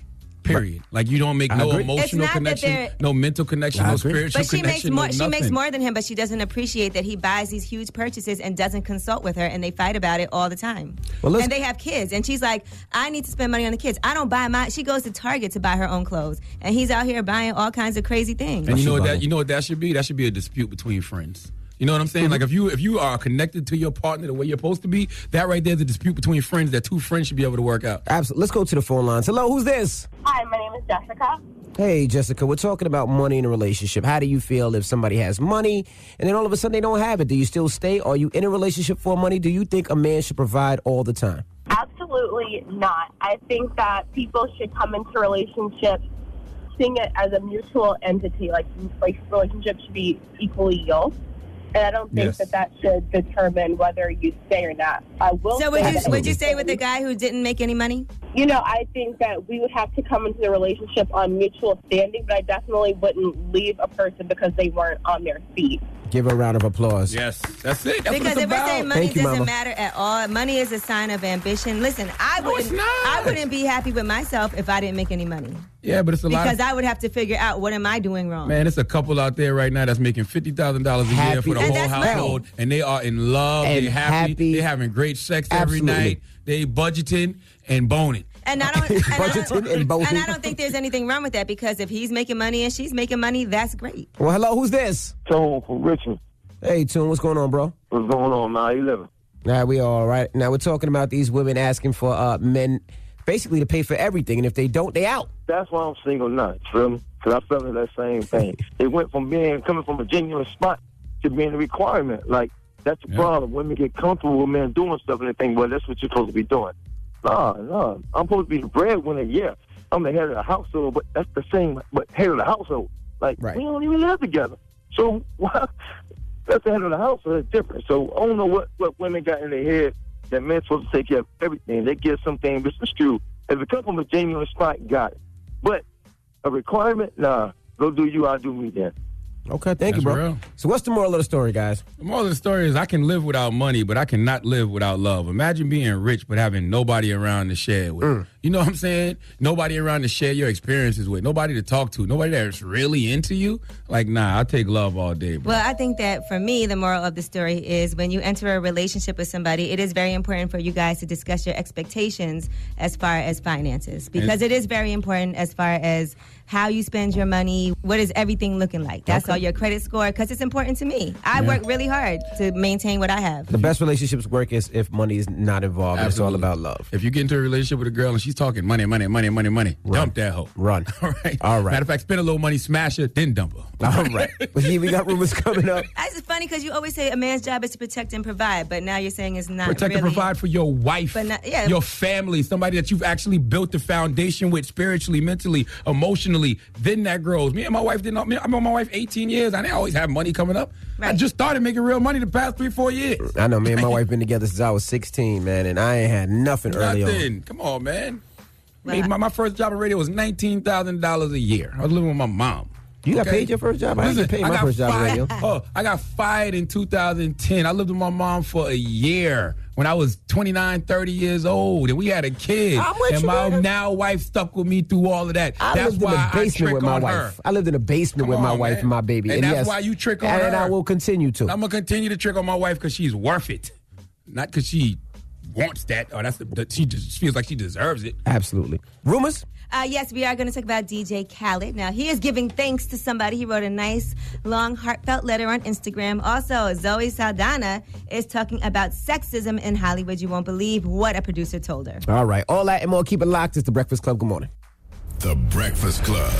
Period. Like, you don't make no emotional connection, no mental connection, no spiritual connection. But she makes more than him, but she doesn't appreciate that he buys these huge purchases and doesn't consult with her, and they fight about it all the time. And they have kids, and she's like, I need to spend money on the kids. I don't buy she goes to Target to buy her own clothes, and he's out here buying all kinds of crazy things. And you know what that should be? That should be a dispute between friends. You know what I'm saying? Like, if you are connected to your partner the way you're supposed to be, that right there is a dispute between friends that two friends should be able to work out. Absolutely. Let's go to the phone lines. Hello, who's this? Hi, my name is Jessica. Hey, Jessica, we're talking about money in a relationship. How do you feel if somebody has money and then all of a sudden they don't have it? Do you still stay? Are you in a relationship for money? Do you think a man should provide all the time? Absolutely not. I think that people should come into relationships seeing it as a mutual entity. Like relationships should be equally yoked. And I don't think that should determine whether you stay or not. I will. So would you stay with a guy who didn't make any money? You know, I think that we would have to come into the relationship on mutual standing, but I definitely wouldn't leave a person because they weren't on their feet. Give her a round of applause. Yes, that's it. That's because if we're saying money doesn't matter at all, money is a sign of ambition. Listen, I wouldn't be happy with myself if I didn't make any money. Yeah, but it's a lot. Because I would have to figure out what am I doing wrong. Man, it's a couple out there right now that's making $50,000 a year for the whole household, and they are in love. They're happy. They're having great sex every night. They budgeting and boning. And I don't think there's anything wrong with that, because if he's making money and she's making money, that's great. Well, hello, who's this? Tone from Richmond. Hey, Tune, what's going on, bro? What's going on, man? How you living? Nah, we all right. Now, we're talking about these women asking for men basically to pay for everything, and if they don't, they out. That's why I'm single now, feel me? Because I felt that same thing. It went from coming from a genuine spot to being a requirement. Like, that's the problem. Women get comfortable with men doing stuff and they think, well, that's what you're supposed to be doing. No. I'm supposed to be the breadwinner, yeah. I'm the head of the household, but that's the same, but head of the household. Like, we don't even live together. So, that's the head of the household. It's different. So, I don't know what women got in their head that men's supposed to take care of everything. They get something, but it's true. If it comes from a genuine spot, got it. But a requirement, nah. Go do you, I'll do me then. Okay, thank you, bro. Real. So what's the moral of the story, guys? The moral of the story is I can live without money, but I cannot live without love. Imagine being rich but having nobody around to share it with. You know what I'm saying? Nobody around to share your experiences with. Nobody to talk to. Nobody that's really into you. Like, nah, I'll take love all day, bro. Well, I think that for me, the moral of the story is when you enter a relationship with somebody, it is very important for you guys to discuss your expectations as far as finances. Because it is very important as far as how you spend your money, what is everything looking like. That's all your credit score, because it's important to me. I work really hard to maintain what I have. The best relationships work is if money is not involved. It's all about love. If you get into a relationship with a girl and she's talking money, dump that hoe. Run. All right. All right. Matter of fact, spend a little money, smash her, then dump her. All right. But yeah, we got rumors coming up. It's funny because you always say a man's job is to protect and provide, but now you're saying it's not protect and provide for your wife, but not, your family, somebody that you've actually built the foundation with spiritually, mentally, emotionally. Then that grows. Me and my wife I've been with my wife 18 years. I didn't always have money coming up. Right. I just started making real money the past 3-4 years. I know, me and my wife been together since I was 16, man, and I ain't had nothing early on. Come on, man. My first job in radio was $19,000 a year. I was living with my mom. You got paid your first job? I didn't pay my first job in radio. I got fired in 2010. I lived with my mom for a year when I was 29, 30 years old, and we had a kid. And my now wife stuck with me through all of that. That's why I trick with my wife. I lived in a basement with my wife and my baby. And that's why you trick on her. And I will continue to. I'm going to continue to trick on my wife because she's worth it. Not because she wants that, or she just feels like she deserves it. Absolutely. Rumors? Yes, we are going to talk about DJ Khaled. Now, he is giving thanks to somebody. He wrote a nice, long, heartfelt letter on Instagram. Also, Zoe Saldana is talking about sexism in Hollywood. You won't believe what a producer told her. All right. All that and more. Keep it locked. It's The Breakfast Club. Good morning. The Breakfast Club.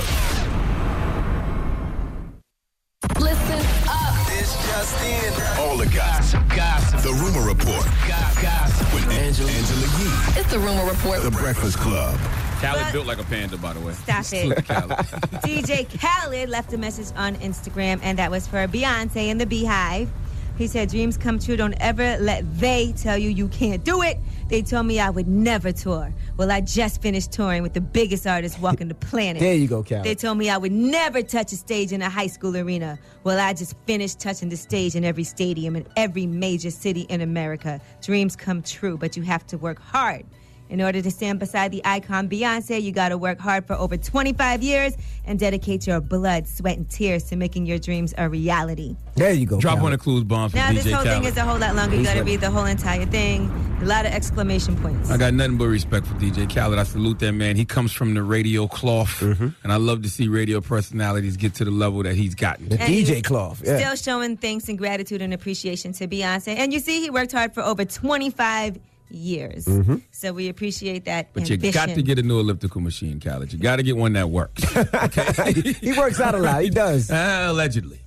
Listen up. This just in. All the gossip. The Rumor Report. Gossip. With Angela Yee. It's The Rumor Report. The Breakfast Club. Khaled built like a panda, by the way. Stop it. DJ Khaled left a message on Instagram, and that was for Beyonce and the Beehive. He said, dreams come true. Don't ever let they tell you you can't do it. They told me I would never tour. Well, I just finished touring with the biggest artist walking the planet. There you go, Khaled. They told me I would never touch a stage in a high school arena. Well, I just finished touching the stage in every stadium in every major city in America. Dreams come true, but you have to work hard. In order to stand beside the icon Beyonce, you got to work hard for over 25 years and dedicate your blood, sweat, and tears to making your dreams a reality. There you go. Drop one of Clues bomb from Now, DJ this whole Khaled. thing is a whole lot longer. You got to read the whole entire thing. A lot of exclamation points. I got nothing but respect for DJ Khaled. I salute that man. He comes from the radio cloth, and I love to see radio personalities get to the level that he's gotten. The DJ cloth, yeah. Still showing thanks and gratitude and appreciation to Beyonce. And you see, he worked hard for over 25 years. So we appreciate that But ambition. you got to get a new elliptical machine, Khaled. You got to get one that works. Okay? He works out a lot. He does. Allegedly.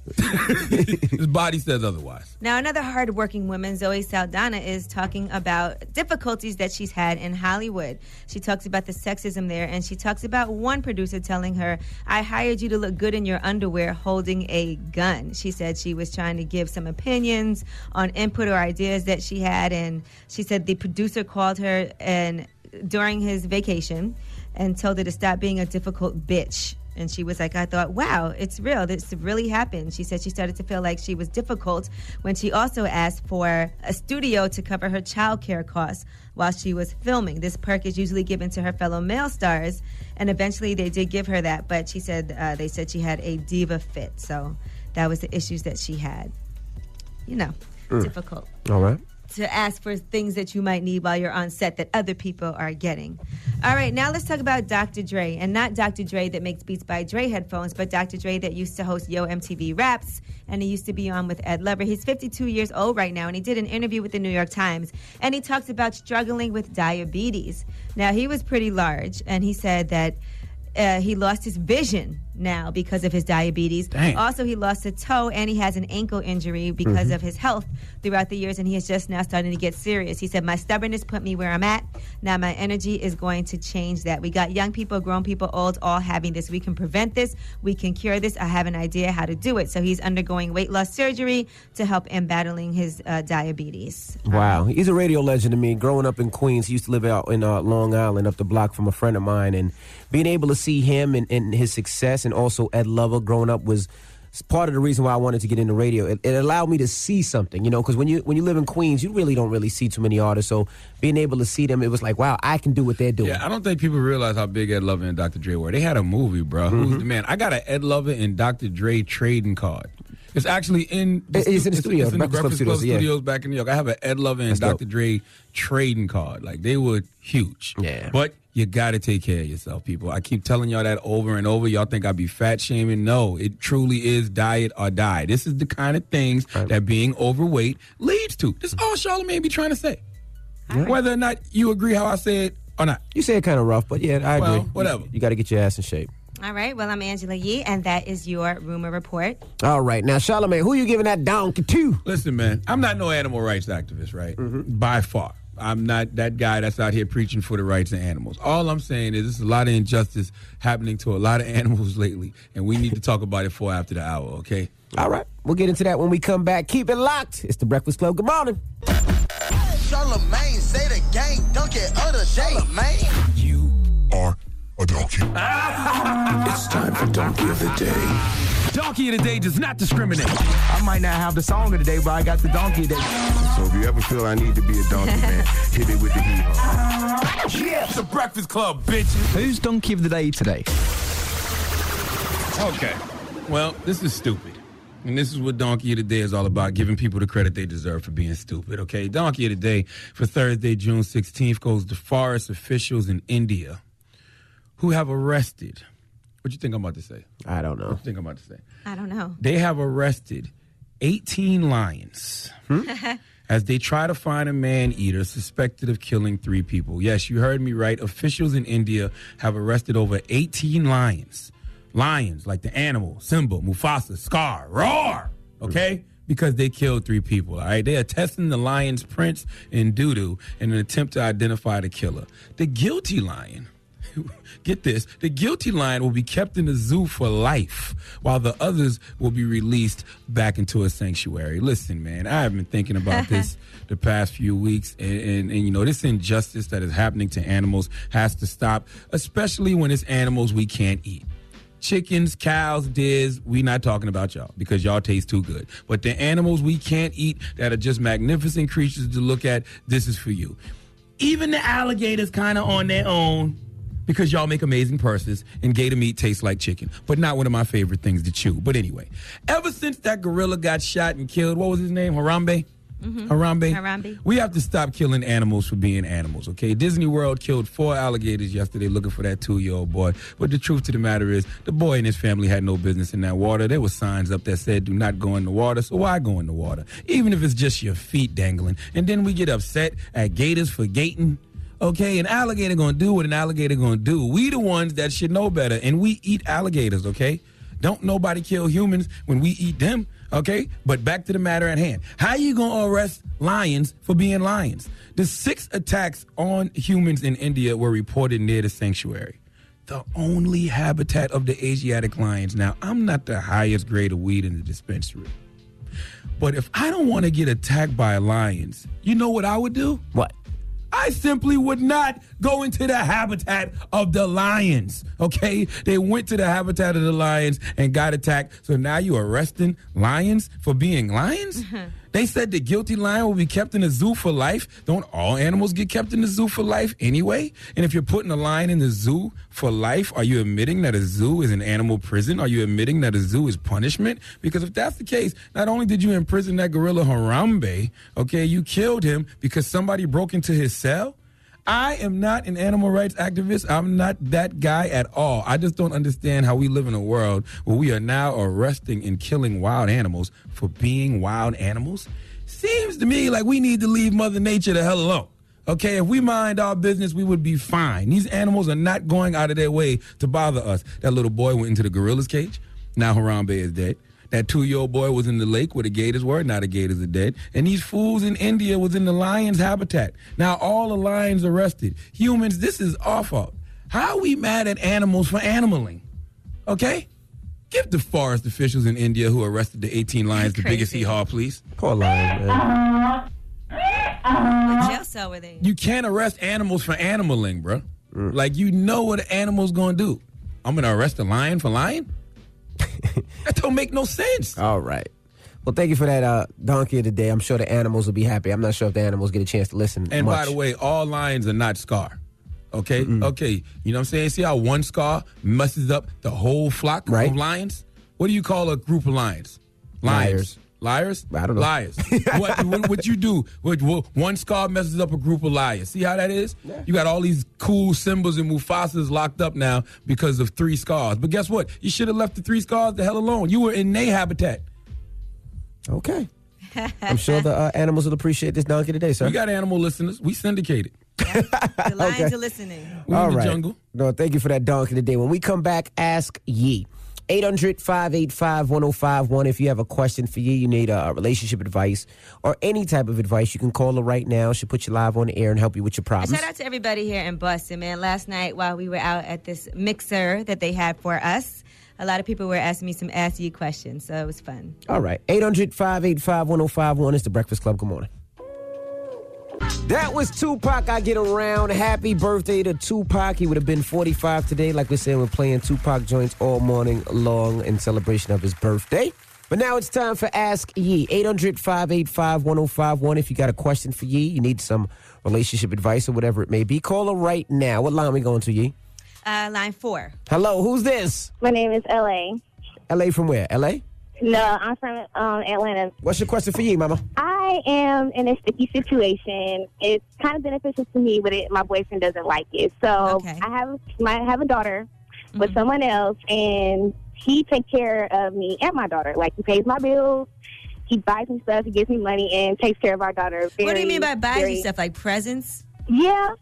His body says otherwise. Now, another hardworking woman, Zoe Saldana, is talking about difficulties that she's had in Hollywood. She talks about the sexism there, and she talks about one producer telling her, "I hired you to look good in your underwear holding a gun." She said she was trying to give some opinions on input or ideas that she had, and she said the producer called her and during his vacation and told her to stop being a difficult bitch. And she was like, I thought, wow, it's real. This really happened. She said she started to feel like she was difficult when she also asked for a studio to cover her child care costs while she was filming. This perk is usually given to her fellow male stars, and eventually they did give her that, but she said they said she had a diva fit. So that was the issues that she had. You know, difficult. All right. To ask for things that you might need while you're on set that other people are getting. All right, now let's talk about Dr. Dre, and not Dr. Dre that makes beats by Dre headphones, but Dr. Dre that used to host Yo MTV Raps, and he used to be on with Ed Lover. He's 52 years old right now, and he did an interview with the New York Times, and he talks about struggling with diabetes. Now, he was pretty large, and he said that he lost his vision now because of his diabetes. Dang. Also, he lost a toe and he has an ankle injury because of his health throughout the years, and he is just now starting to get serious. He said, my stubbornness put me where I'm at. Now my energy is going to change that. We got young people, grown people, old, all having this. We can prevent this. We can cure this. I have an idea how to do it. So he's undergoing weight loss surgery to help him battling his diabetes. Wow. He's a radio legend to me. Growing up in Queens, he used to live out in Long Island up the block from a friend of mine, and being able to see him and his success, and also Ed Lover growing up, was part of the reason why I wanted to get into radio. It allowed me to see something, you know, because when you live in Queens, you really don't really see too many artists. So being able to see them, it was like, wow, I can do what they're doing. Yeah, I don't think people realize how big Ed Lover and Dr. Dre were. They had a movie, bro. Who's the man? I got an Ed Lover and Dr. Dre trading card. It's actually in the studio. It's in the Breakfast Club yeah. Studios back in New York. I have an Ed Lover and Dr. Dre trading card. Like, they were huge. Yeah. But you got to take care of yourself, people. I keep telling y'all that over and over. Y'all think I be fat shaming. No, it truly is diet or die. This is the kind of things that being overweight leads to. This is all Charlamagne be trying to say. Right. Whether or not you agree how I say it or not. You say it kind of rough, but yeah, I agree. Whatever. You got to get your ass in shape. All right, well, I'm Angela Yee, and that is your Rumor Report. All right. Now, Charlamagne, who you giving that donkey to? Listen, man, I'm not no animal rights activist, right? By far. I'm not that guy that's out here preaching for the rights of animals. All I'm saying is there's a lot of injustice happening to a lot of animals lately, and we need to talk about it before after the hour, okay? All right. We'll get into that when we come back. Keep it locked. It's the Breakfast Club. Good morning. Charlamagne, say the gang, dunk it other day. Charlamagne. You are a donkey. It's time for Donkey of the Day. Donkey of the Day does not discriminate. I might not have the song of the day, but I got the donkey of the day. So if you ever feel I need to be a donkey, man, hit it with the hee-haw. Yeah, it's the Breakfast Club, bitches. Who's donkey of the day today? Okay. Well, this is stupid. And this is what Donkey of the Day is all about, giving people the credit they deserve for being stupid, okay? Donkey of the Day for Thursday, June 16th, goes to forest officials in India who have arrested. What you think I'm about to say? I don't know. What you think I'm about to say? I don't know. They have arrested 18 lions as they try to find a man-eater suspected of killing 3 people. Yes, you heard me right. Officials in India have arrested over 18 lions. Lions, like the animal, Simba, Mufasa, Scar, roar, okay? Because they killed 3 people, all right? They are testing the lion's prints and doo-doo in an attempt to identify the killer. The guilty lion, get this, the guilty lion will be kept in the zoo for life while the others will be released back into a sanctuary. Listen, man, I have been thinking about this the past few weeks, and you know, this injustice that is happening to animals has to stop, especially when it's animals we can't eat. Chickens, cows, deers, we not talking about y'all because y'all taste too good. But the animals we can't eat that are just magnificent creatures to look at, this is for you. even the alligators kind of on their own because y'all make amazing purses and gator meat tastes like chicken, but not one of my favorite things to chew. But anyway, ever since that gorilla got shot and killed, what was his name? Harambe? Harambe. We have to stop killing animals for being animals, okay? Disney World killed 4 alligators yesterday looking for that 2-year-old boy. But the truth to the matter is, the boy and his family had no business in that water. There were signs up that said, do not go in the water, so why go in the water? Even if it's just your feet dangling. And then we get upset at gators for gating. Okay, an alligator gonna do what an alligator gonna do. We the ones that should know better, and we eat alligators, okay? Don't nobody kill humans when we eat them. Okay, but back to the matter at hand. How you gonna arrest lions for being lions? The 6 attacks on humans in India were reported near the sanctuary, the only habitat of the Asiatic lions. Now, I'm not the highest grade of weed in the dispensary, but if I don't want to get attacked by lions, you know what I would do? What? I simply would not go into the habitat of the lions, okay? They went to the habitat of the lions and got attacked. So now you're arresting lions for being lions? They said the guilty lion will be kept in a zoo for life. Don't all animals get kept in the zoo for life anyway? And if you're putting a lion in the zoo for life, are you admitting that a zoo is an animal prison? Are you admitting that a zoo is punishment? Because if that's the case, not only did you imprison that gorilla Harambe, okay, you killed him because somebody broke into his cell. I am not an animal rights activist. I'm not that guy at all. I just don't understand how we live in a world where we are now arresting and killing wild animals for being wild animals. Seems to me like we need to leave Mother Nature the hell alone. Okay, if we mind our business, we would be fine. These animals are not going out of their way to bother us. That little boy went into the gorilla's cage. Now Harambe is dead. That 2-year-old boy was in the lake where the gators were. Now the gators are dead. And these fools in India was in the lion's habitat. Now all the lions arrested. Humans, this is our fault. How are we mad at animals for animaling? Okay? Give the forest officials in India who arrested the 18 lions the biggest hee-haw, please. Poor lions, man. What jail cell were they in? You can't arrest animals for animaling, bro. Like, you know what an animal's going to do. I'm going to arrest a lion for lying? That don't make no sense. All right. Well, thank you for that donkey of the day. I'm sure the animals will be happy. I'm not sure if the animals get a chance to listen And much. by the way, all lions are not Scar. Okay? Okay. You know what I'm saying? See how one Scar messes up the whole flock of lions? What do you call a group of lions? Lions. Liars? I don't know. Liars. what you do? One Scar messes up a group of liars. See how that is? Yeah. You got all these cool Simbas and Mufasas locked up now because of 3 Scars. But guess what? You should have left the 3 Scars the hell alone. You were in their habitat. Okay. I'm sure the animals will appreciate this donkey today, sir. We got animal listeners. We syndicated. The lions are listening. We in the jungle. No, thank you for that donkey today. When we come back, Ask Yee. 800-585-1051. If you have a question for you need relationship advice or any type of advice, you can call her right now. She'll put you live on the air and help you with your problems. Shout out to everybody here in Boston, man. Last night while we were out at this mixer that they had for us, a lot of people were asking me some Ask You questions, so it was fun. All right. 800-585-1051. It's The Breakfast Club. Good morning. That was Tupac, I Get Around. Happy birthday to Tupac. He would have been 45 today. Like we said, we're playing Tupac joints all morning long in celebration of his birthday. But now it's time for Ask Yee. 800-585-1051. If you got a question for Yee, you need some relationship advice or whatever it may be, call her right now. What line are we going to, Yee? Line 4. Hello, who's this? My name is L.A. L.A. from where? L.A.? No, I'm from Atlanta. What's your question for Yee, mama? I am in a sticky situation. It's kind of beneficial to me, but my boyfriend doesn't like it. So I have a daughter with someone else, and he takes care of me and my daughter. Like, he pays my bills, he buys me stuff, he gives me money, and takes care of our daughter. What do you mean by buys you stuff? Like presents? Yeah.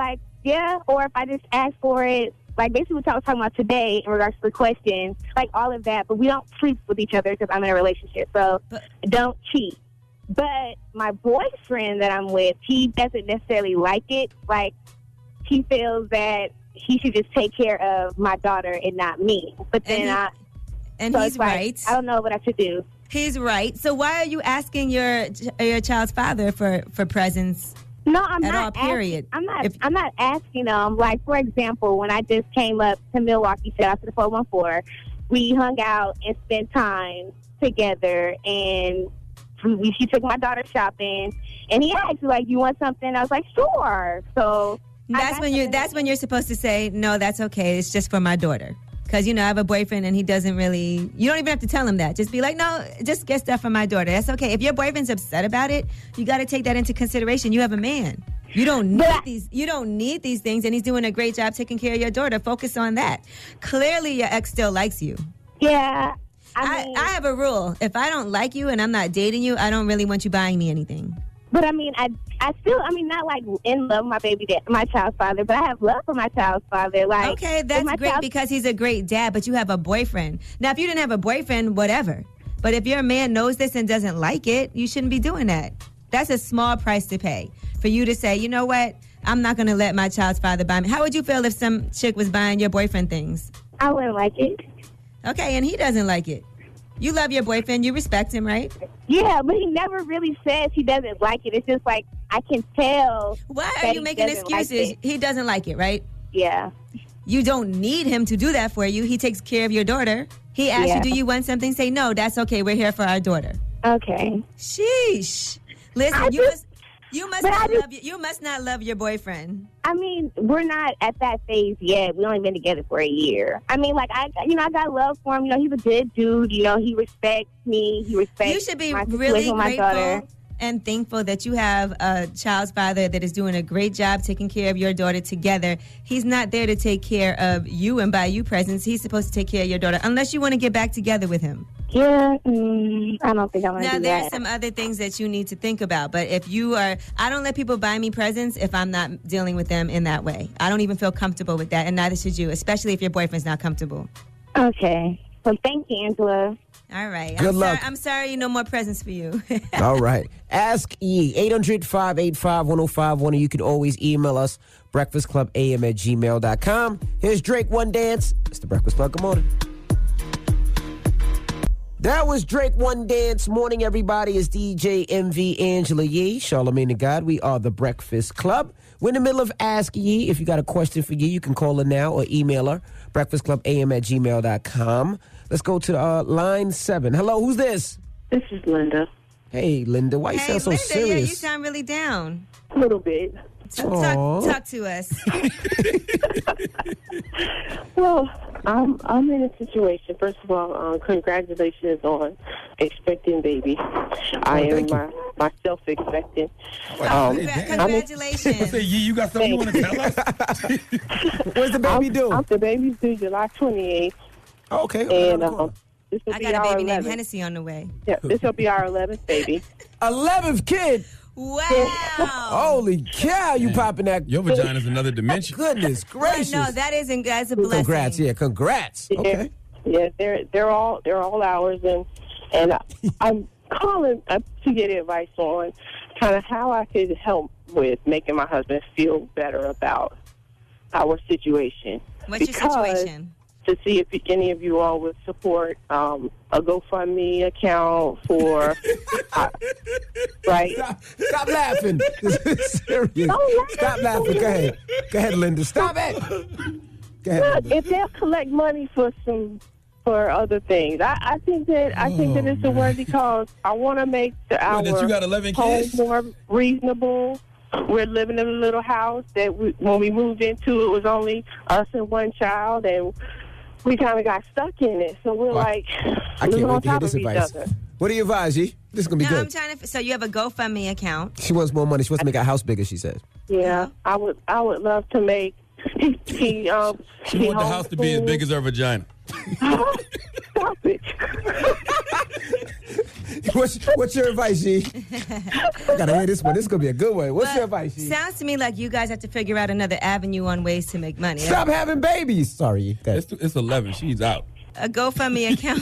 Or if I just ask for it. Like, basically what I was talking about today in regards to the question, like all of that. But we don't sleep with each other because I'm in a relationship. So don't cheat. But my boyfriend that I'm with, he doesn't necessarily like it. Like, he feels that he should just take care of my daughter and not me. But then he's right. I don't know what I should do. He's right. So why are you asking your child's father for presents? No, I'm at not. All, period. I'm not asking them. Like, for example, when I just came up to Milwaukee, shout out to the 414, we hung out and spent time together, and she took my daughter shopping, and he asked me, like, you want something? I was like, sure. So that's when you're supposed to say, no, that's okay. It's just for my daughter. Because, I have a boyfriend and he doesn't really... You don't even have to tell him that. Just be like, no, just get stuff for my daughter. That's okay. If your boyfriend's upset about it, you got to take that into consideration. You have a man. You don't need these things, and he's doing a great job taking care of your daughter. Focus on that. Clearly, your ex still likes you. Yeah. I have a rule. If I don't like you and I'm not dating you, I don't really want you buying me anything. But I still, not like in love with my child's father, but I have love for my child's father. Like, okay, that's great because he's a great dad, but you have a boyfriend. Now, if you didn't have a boyfriend, whatever. But if your man knows this and doesn't like it, you shouldn't be doing that. That's a small price to pay for you to say, you know what, I'm not going to let my child's father buy me. How would you feel if some chick was buying your boyfriend things? I wouldn't like it. Okay, and he doesn't like it. You love your boyfriend. You respect him, right? Yeah, but he never really says he doesn't like it. It's just like I can tell. Why are you making excuses? He doesn't like it, right? Yeah. You don't need him to do that for you. He takes care of your daughter. He asks you, do you want something? Say, no, that's okay. We're here for our daughter. Okay. Sheesh. Listen, you must not love your boyfriend. We're not at that phase yet. We only been together for a year. I got love for him. He's a good dude. He respects me. He respects. You should be really grateful and thankful that you have a child's father that is doing a great job taking care of your daughter together. He's not there to take care of you and buy you presents. He's supposed to take care of your daughter, unless you want to get back together with him. Yeah, I don't think I want to do that. Now, there's some other things that you need to think about. But if you are... I don't let people buy me presents if I'm not dealing with them in that way. I don't even feel comfortable with that, and neither should you, especially if your boyfriend's not comfortable. Okay. Well, thank you, Angela. All right. Good luck. I'm sorry, no more presents for you. All right. Ask Yee, 800-585-1051, or you can always email us, breakfastclubam@gmail.com. Here's Drake, One Dance. It's the Breakfast Club. Good morning. That was Drake, One Dance. Morning, everybody. It's DJ MV, Angela Yee, Charlamagne the God. We are the Breakfast Club. We're in the middle of Ask Yee. If you got a question for Yee, you can call her now or email her, breakfastclubam@gmail.com. Let's go to line 7. Hello, who's this? This is Linda. Hey, Linda. Why you sound so Linda, serious? Yeah, you sound really down. A little bit. Talk to us. Well, I'm in a situation. First of all, congratulations on expecting baby. I am myself expecting. Congratulations. You got something you want to tell us? Where's the baby due? The baby's due July 28th. Okay. And this will I be got a baby named 11th. Hennessy on the way. Yeah, this will be our 11th baby. 11th kid? Wow. Holy cow, you popping that. Your vagina's another dimension. Goodness gracious. No, that's a blessing. Congrats. Okay. Yeah, they're all ours, and I'm calling to get advice on kind of how I could help with making my husband feel better about our situation. What's your situation? To see if any of you all would support a GoFundMe account for, right? Stop laughing. This is serious. Stop laughing. Go ahead, Linda. Stop it. Go ahead, Linda. If they'll collect money for other things, I think that it's a worthy cause. I want to make our you got 11 kids? home more reasonable. We're living in a little house that when we moved into, it was only us and one child, and we kind of got stuck in it. So we're I can't wait to hear this advice. What do you advise, Yee? This is going to be good. So you have a GoFundMe account. She wants more money. She wants to make our house bigger, she says. Yeah, I would love to make... She want the house to be as big as her vagina. Stop it. What's your advice, Yee? I gotta hear this one. This is gonna be a good one. What's your advice, Yee? Sounds to me like you guys have to figure out another avenue on ways to make money. Stop having babies. Sorry. It's 11. She's out. A GoFundMe account.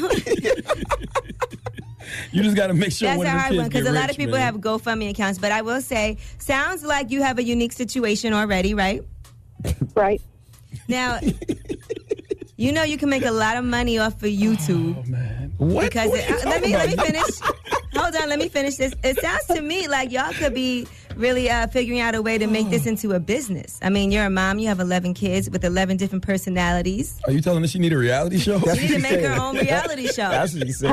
You just got to make sure that's one a of hard the one kids because a lot of people have GoFundMe accounts. But I will say, sounds like you have a unique situation already, right? Right. Now, you know you can make a lot of money off of YouTube. Oh, man. What? Because what let me finish. Hold on, let me finish this. It sounds to me like y'all could be really figuring out a way to make this into a business. I mean, you're a mom. You have 11 kids with 11 different personalities. Are you telling us she need a reality show? You need to make her own reality show. That's what you said.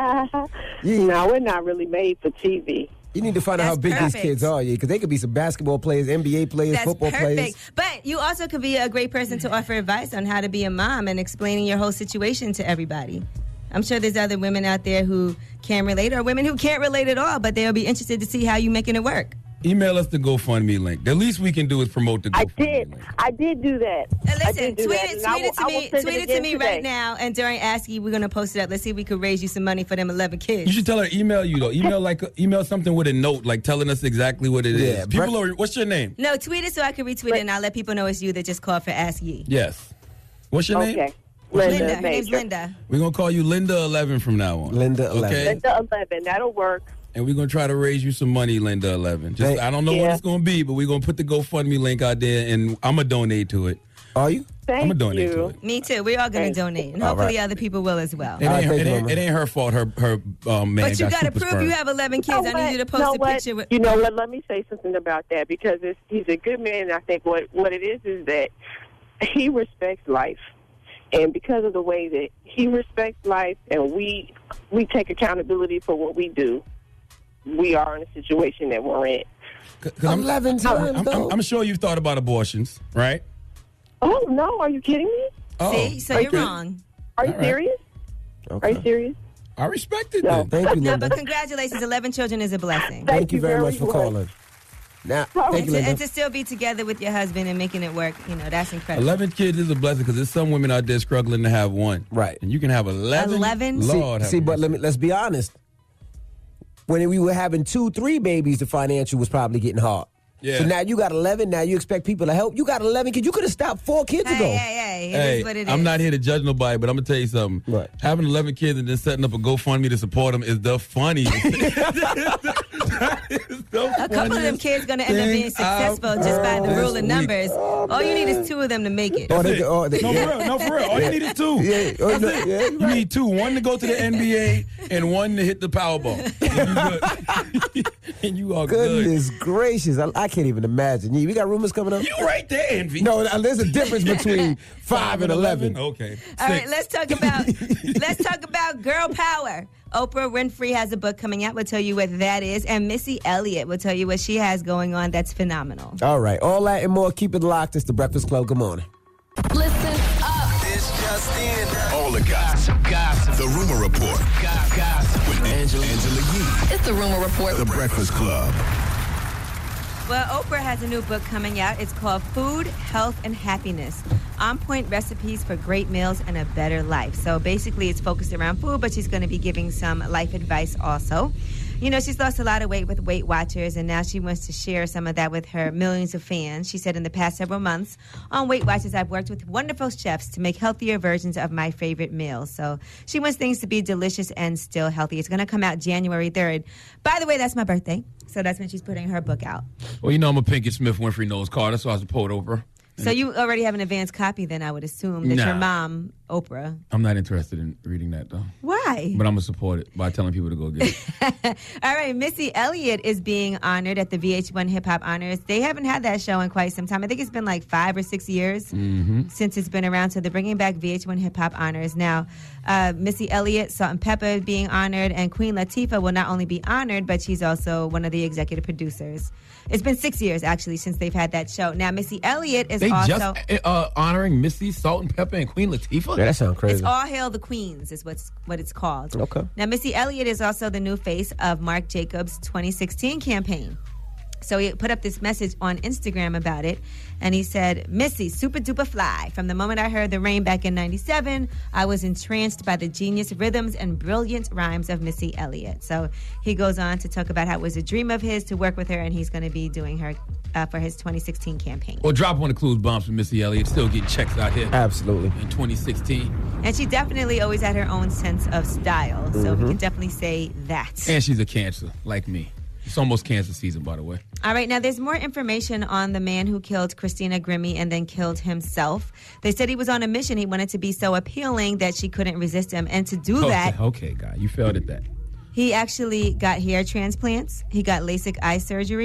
No, we're not really made for TV. You need to find out how big these kids are, because they could be some basketball players, NBA players, That's football players. But you also could be a great person to offer advice on how to be a mom and explaining your whole situation to everybody. I'm sure there's other women out there who can relate, or women who can't relate at all, but they'll be interested to see how you're making it work. Email us the GoFundMe link. The least we can do is promote the GoFundMe link. I did do that. Listen, tweet it to me right now, and during Ask You, we're going to post it up. Let's see if we could raise you some money for them 11 kids. You should tell her to email you, though. Email something with a note, like telling us exactly what it is. People are, what's your name? No, tweet it so I can retweet it, and I'll let people know it's you that just called for Ask You. Yes. What's your name? Okay. Linda. Her name's Linda. We're going to call you Linda 11 from now on. Linda 11. Okay? Linda 11. That'll work. And we're going to try to raise you some money, Linda 11. I don't know what it's going to be, but we're going to put the GoFundMe link out there, and I'm going to donate to it. Are you? Thank I'm going to donate to it. Me too. We're all going to donate, and hopefully other people will as well. It ain't her fault. Her man. But you got to prove you have 11 kids. I need you to post a picture. With you know what? Let me say something about that, because he's a good man. And I think what it is that he respects life. And because of the way that he respects life, and we take accountability for what we do, we are in a situation that we're in. 11 times, I'm sure you've thought about abortions, right? Oh, no. Are you kidding me? See? So you're wrong. Are you serious? Okay. Are you serious? I respect it. No. Thank you, Linda. But congratulations. 11 children is a blessing. Thank you very much for calling. Now, thank you, Linda. And to still be together with your husband and making it work, that's incredible. 11 kids is a blessing, because there's some women out there struggling to have one. Right. And you can have 11. 11? Lord, but let's be honest. When we were having 2-3 babies, the financial was probably getting hard. Yeah. So now you got 11. Now you expect people to help. You got 11 kids. You could have stopped 4 kids ago. Hey, it is what it is. I'm not here to judge nobody, but I'm going to tell you something. Right. Having 11 kids and then setting up a GoFundMe to support them is the funniest. A couple of them kids going to end up being successful just by the rule of numbers. All you need is 2 of them to make it. No, for real. All you need is 2. You need 2. 1 to go to the NBA and 1 to hit the Powerball. And you are good. Goodness gracious. I can't even imagine. We got rumors coming up? You right there, Envy. No, there's a difference between 5 and 11. Okay. All right, let's talk about girl power. Oprah Winfrey has a book coming out. We'll tell you what that is. And Missy Elliott will tell you what she has going on that's phenomenal. All right. All that and more. Keep it locked. It's The Breakfast Club. Good morning. Listen up. It's just in. All the gossip. The Rumor Report. Gossip. With Angela Yee. It's the Rumor Report. The Breakfast Club. Well, Oprah has a new book coming out. It's called Food, Health, and Happiness. On-point recipes for great meals and a better life. So basically it's focused around food, but she's going to be giving some life advice also. She's lost a lot of weight with Weight Watchers, and now she wants to share some of that with her millions of fans. She said, in the past several months on Weight Watchers, I've worked with wonderful chefs to make healthier versions of my favorite meals. So she wants things to be delicious and still healthy. It's going to come out January 3rd. By the way, that's my birthday. So that's when she's putting her book out. Well, I'm a Pinkett Smith Winfrey Nose Carter, so I support Oprah. So you already have an advanced copy then, I would assume, that your mom, Oprah. I'm not interested in reading that, though. Why? But I'm going to support it by telling people to go get it. All right, Missy Elliott is being honored at the VH1 Hip Hop Honors. They haven't had that show in quite some time. I think it's been like 5 or 6 years since it's been around. So they're bringing back VH1 Hip Hop Honors. Now, Missy Elliott, Salt and Pepper being honored, and Queen Latifah will not only be honored, but she's also one of the executive producers. It's been 6 years, actually, since they've had that show. Now, Missy Elliott is also... They just honoring Missy, Salt and Pepper, and Queen Latifah? Yeah, that sounds crazy. It's All Hail the Queens is what it's called. Okay. Now, Missy Elliott is also the new face of Marc Jacobs' 2016 campaign. So he put up this message on Instagram about it, and he said, Missy, super duper fly. From the moment I heard The Rain back in 97, I was entranced by the genius rhythms and brilliant rhymes of Missy Elliott. So he goes on to talk about how it was a dream of his to work with her, and he's going to be doing her for his 2016 campaign. Well, drop one of the clues bombs for Missy Elliott. Still getting checks out here. Absolutely. In 2016. And she definitely always had her own sense of style. So we can definitely say that. And she's a Cancer, like me. It's almost Cancer season, by the way. All right, now there's more information on the man who killed Christina Grimmie and then killed himself. They said he was on a mission. He wanted to be so appealing that she couldn't resist him. And to do that... Okay, guy, you failed at that. He actually got hair transplants. He got LASIK eye surgery.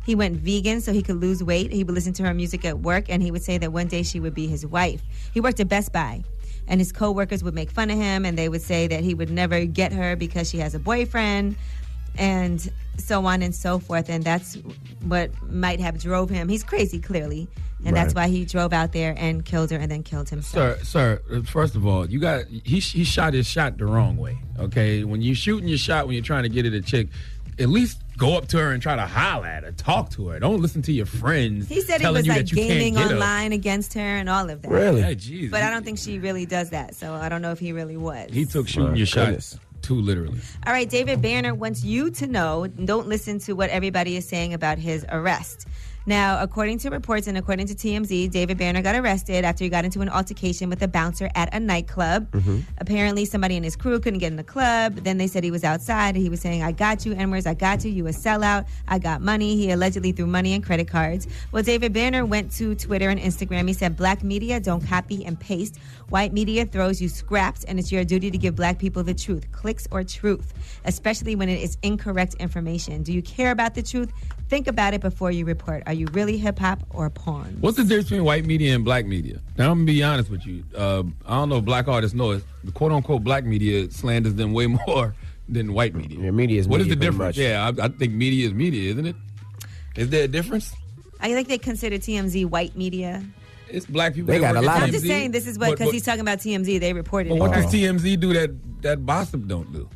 He went vegan so he could lose weight. He would listen to her music at work, and he would say that one day she would be his wife. He worked at Best Buy, and his coworkers would make fun of him, and they would say that he would never get her because she has a boyfriend, and so on and so forth. And that's what might have drove him. He's crazy, clearly. And that's why he drove out there and killed her and then killed himself. Sir, first of all, he shot his shot the wrong way, okay? When you're shooting your shot, when you're trying to get at a chick, at least go up to her and try to holler at her, talk to her. Don't listen to your friends. He said he was like gaming online against her and all of that. Really? Yeah, geez. But I don't think she really does that, so I don't know if he really was. He took shooting your shots too literally. All right, David Banner wants you to know, don't listen to what everybody is saying about his arrest. Now, according to reports and according to TMZ, David Banner got arrested after he got into an altercation with a bouncer at a nightclub. Apparently, somebody in his crew couldn't get in the club. Then they said he was outside. And he was saying, I got you, N-words, I got you. You a sellout. I got money. He allegedly threw money and credit cards. Well, David Banner went to Twitter and Instagram. He said, black media don't copy and paste. White media throws you scraps, and it's your duty to give black people the truth, clicks or truth, especially when it is incorrect information. Do you care about the truth? Think about it before you report. Are you really hip-hop or porn? What's the difference between white media and black media? Now, I'm going to be honest with you. I don't know if black artists know it. The quote-unquote black media slanders them way more than white media. Yeah, media is What media, is the difference? Yeah, I think media is media, isn't it? Is there a difference? I think they consider TMZ white media. It's black people. They got a lot of I'm just saying this is what, because he's talking about TMZ, they reported it. What does TMZ do that Bossip don't do?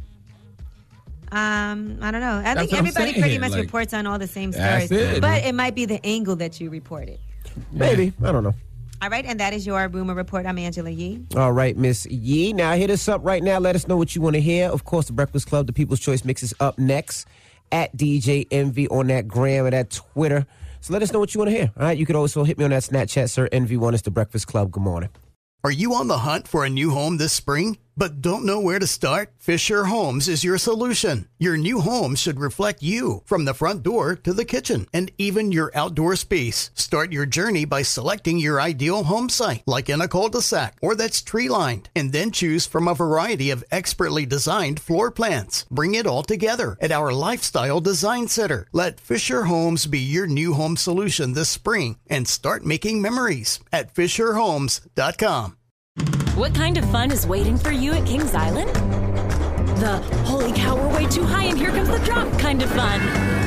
I don't know. I think everybody pretty much reports on all the same stories. But it might be the angle that you reported. Maybe. I don't know. All right, and that is your rumor report. I'm Angela Yee. All right, Miss Yee. Now hit us up right now. Let us know what you want to hear. Of course, the Breakfast Club, the People's Choice Mix is up next at DJ Envy on that gram or that Twitter. So let us know what you want to hear. All right, you can also hit me on that Snapchat, Sir NV1. It's the Breakfast Club. Good morning. Are you on the hunt for a new home this spring, but don't know where to start? Fisher Homes is your solution. Your new home should reflect you, from the front door to the kitchen, and even your outdoor space. Start your journey by selecting your ideal home site, like in a cul-de-sac or that's tree-lined, and then choose from a variety of expertly designed floor plans. Bring it all together at our Lifestyle Design Center. Let Fisher Homes be your new home solution this spring and start making memories at FisherHomes.com. What kind of fun is waiting for you at Kings Island? The holy cow, we're way too high and here comes the drop kind of fun.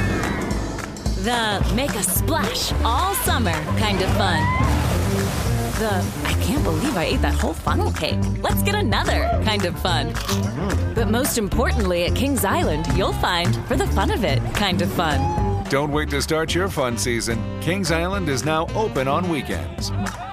The make a splash all summer kind of fun. The I can't believe I ate that whole funnel cake. Let's get another kind of fun. But most importantly, at Kings Island, you'll find for the fun of it kind of fun. Don't wait to start your fun season. Kings Island is now open on weekends.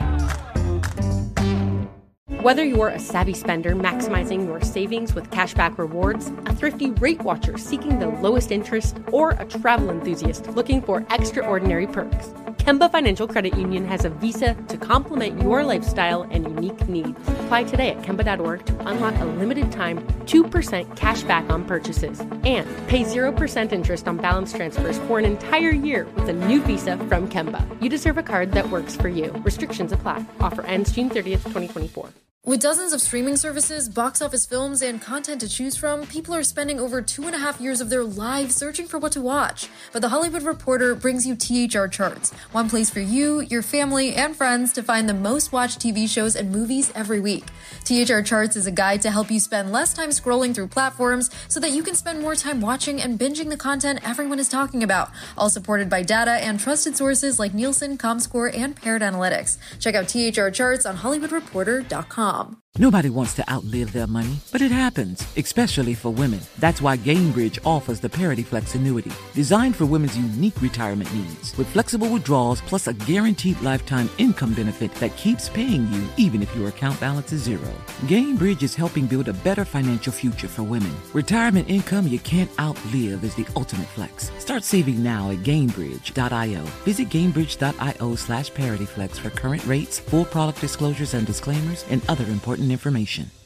Whether you're a savvy spender maximizing your savings with cashback rewards, a thrifty rate watcher seeking the lowest interest, or a travel enthusiast looking for extraordinary perks, Kemba Financial Credit Union has a visa to complement your lifestyle and unique needs. Apply today at Kemba.org to unlock a limited time 2% cash back on purchases and pay 0% interest on balance transfers for an entire year with a new visa from Kemba. You deserve a card that works for you. Restrictions apply. Offer ends June 30th, 2024. With dozens of streaming services, box office films, and content to choose from, people are spending over 2.5 years of their lives searching for what to watch. But The Hollywood Reporter brings you THR Charts, one place for you, your family, and friends to find the most watched TV shows and movies every week. THR Charts is a guide to help you spend less time scrolling through platforms so that you can spend more time watching and binging the content everyone is talking about, all supported by data and trusted sources like Nielsen, Comscore, and Paired Analytics. Check out THR Charts on HollywoodReporter.com. Nobody wants to outlive their money, but it happens, especially for women. That's why Gainbridge offers the Parity Flex annuity, designed for women's unique retirement needs, with flexible withdrawals plus a guaranteed lifetime income benefit that keeps paying you even if your account balance is zero. Gainbridge is helping build a better financial future for women. Retirement income you can't outlive is the ultimate flex. Start saving now at Gainbridge.io. Visit Gainbridge.io/ParityFlex for current rates, full product disclosures and disclaimers, and other important information.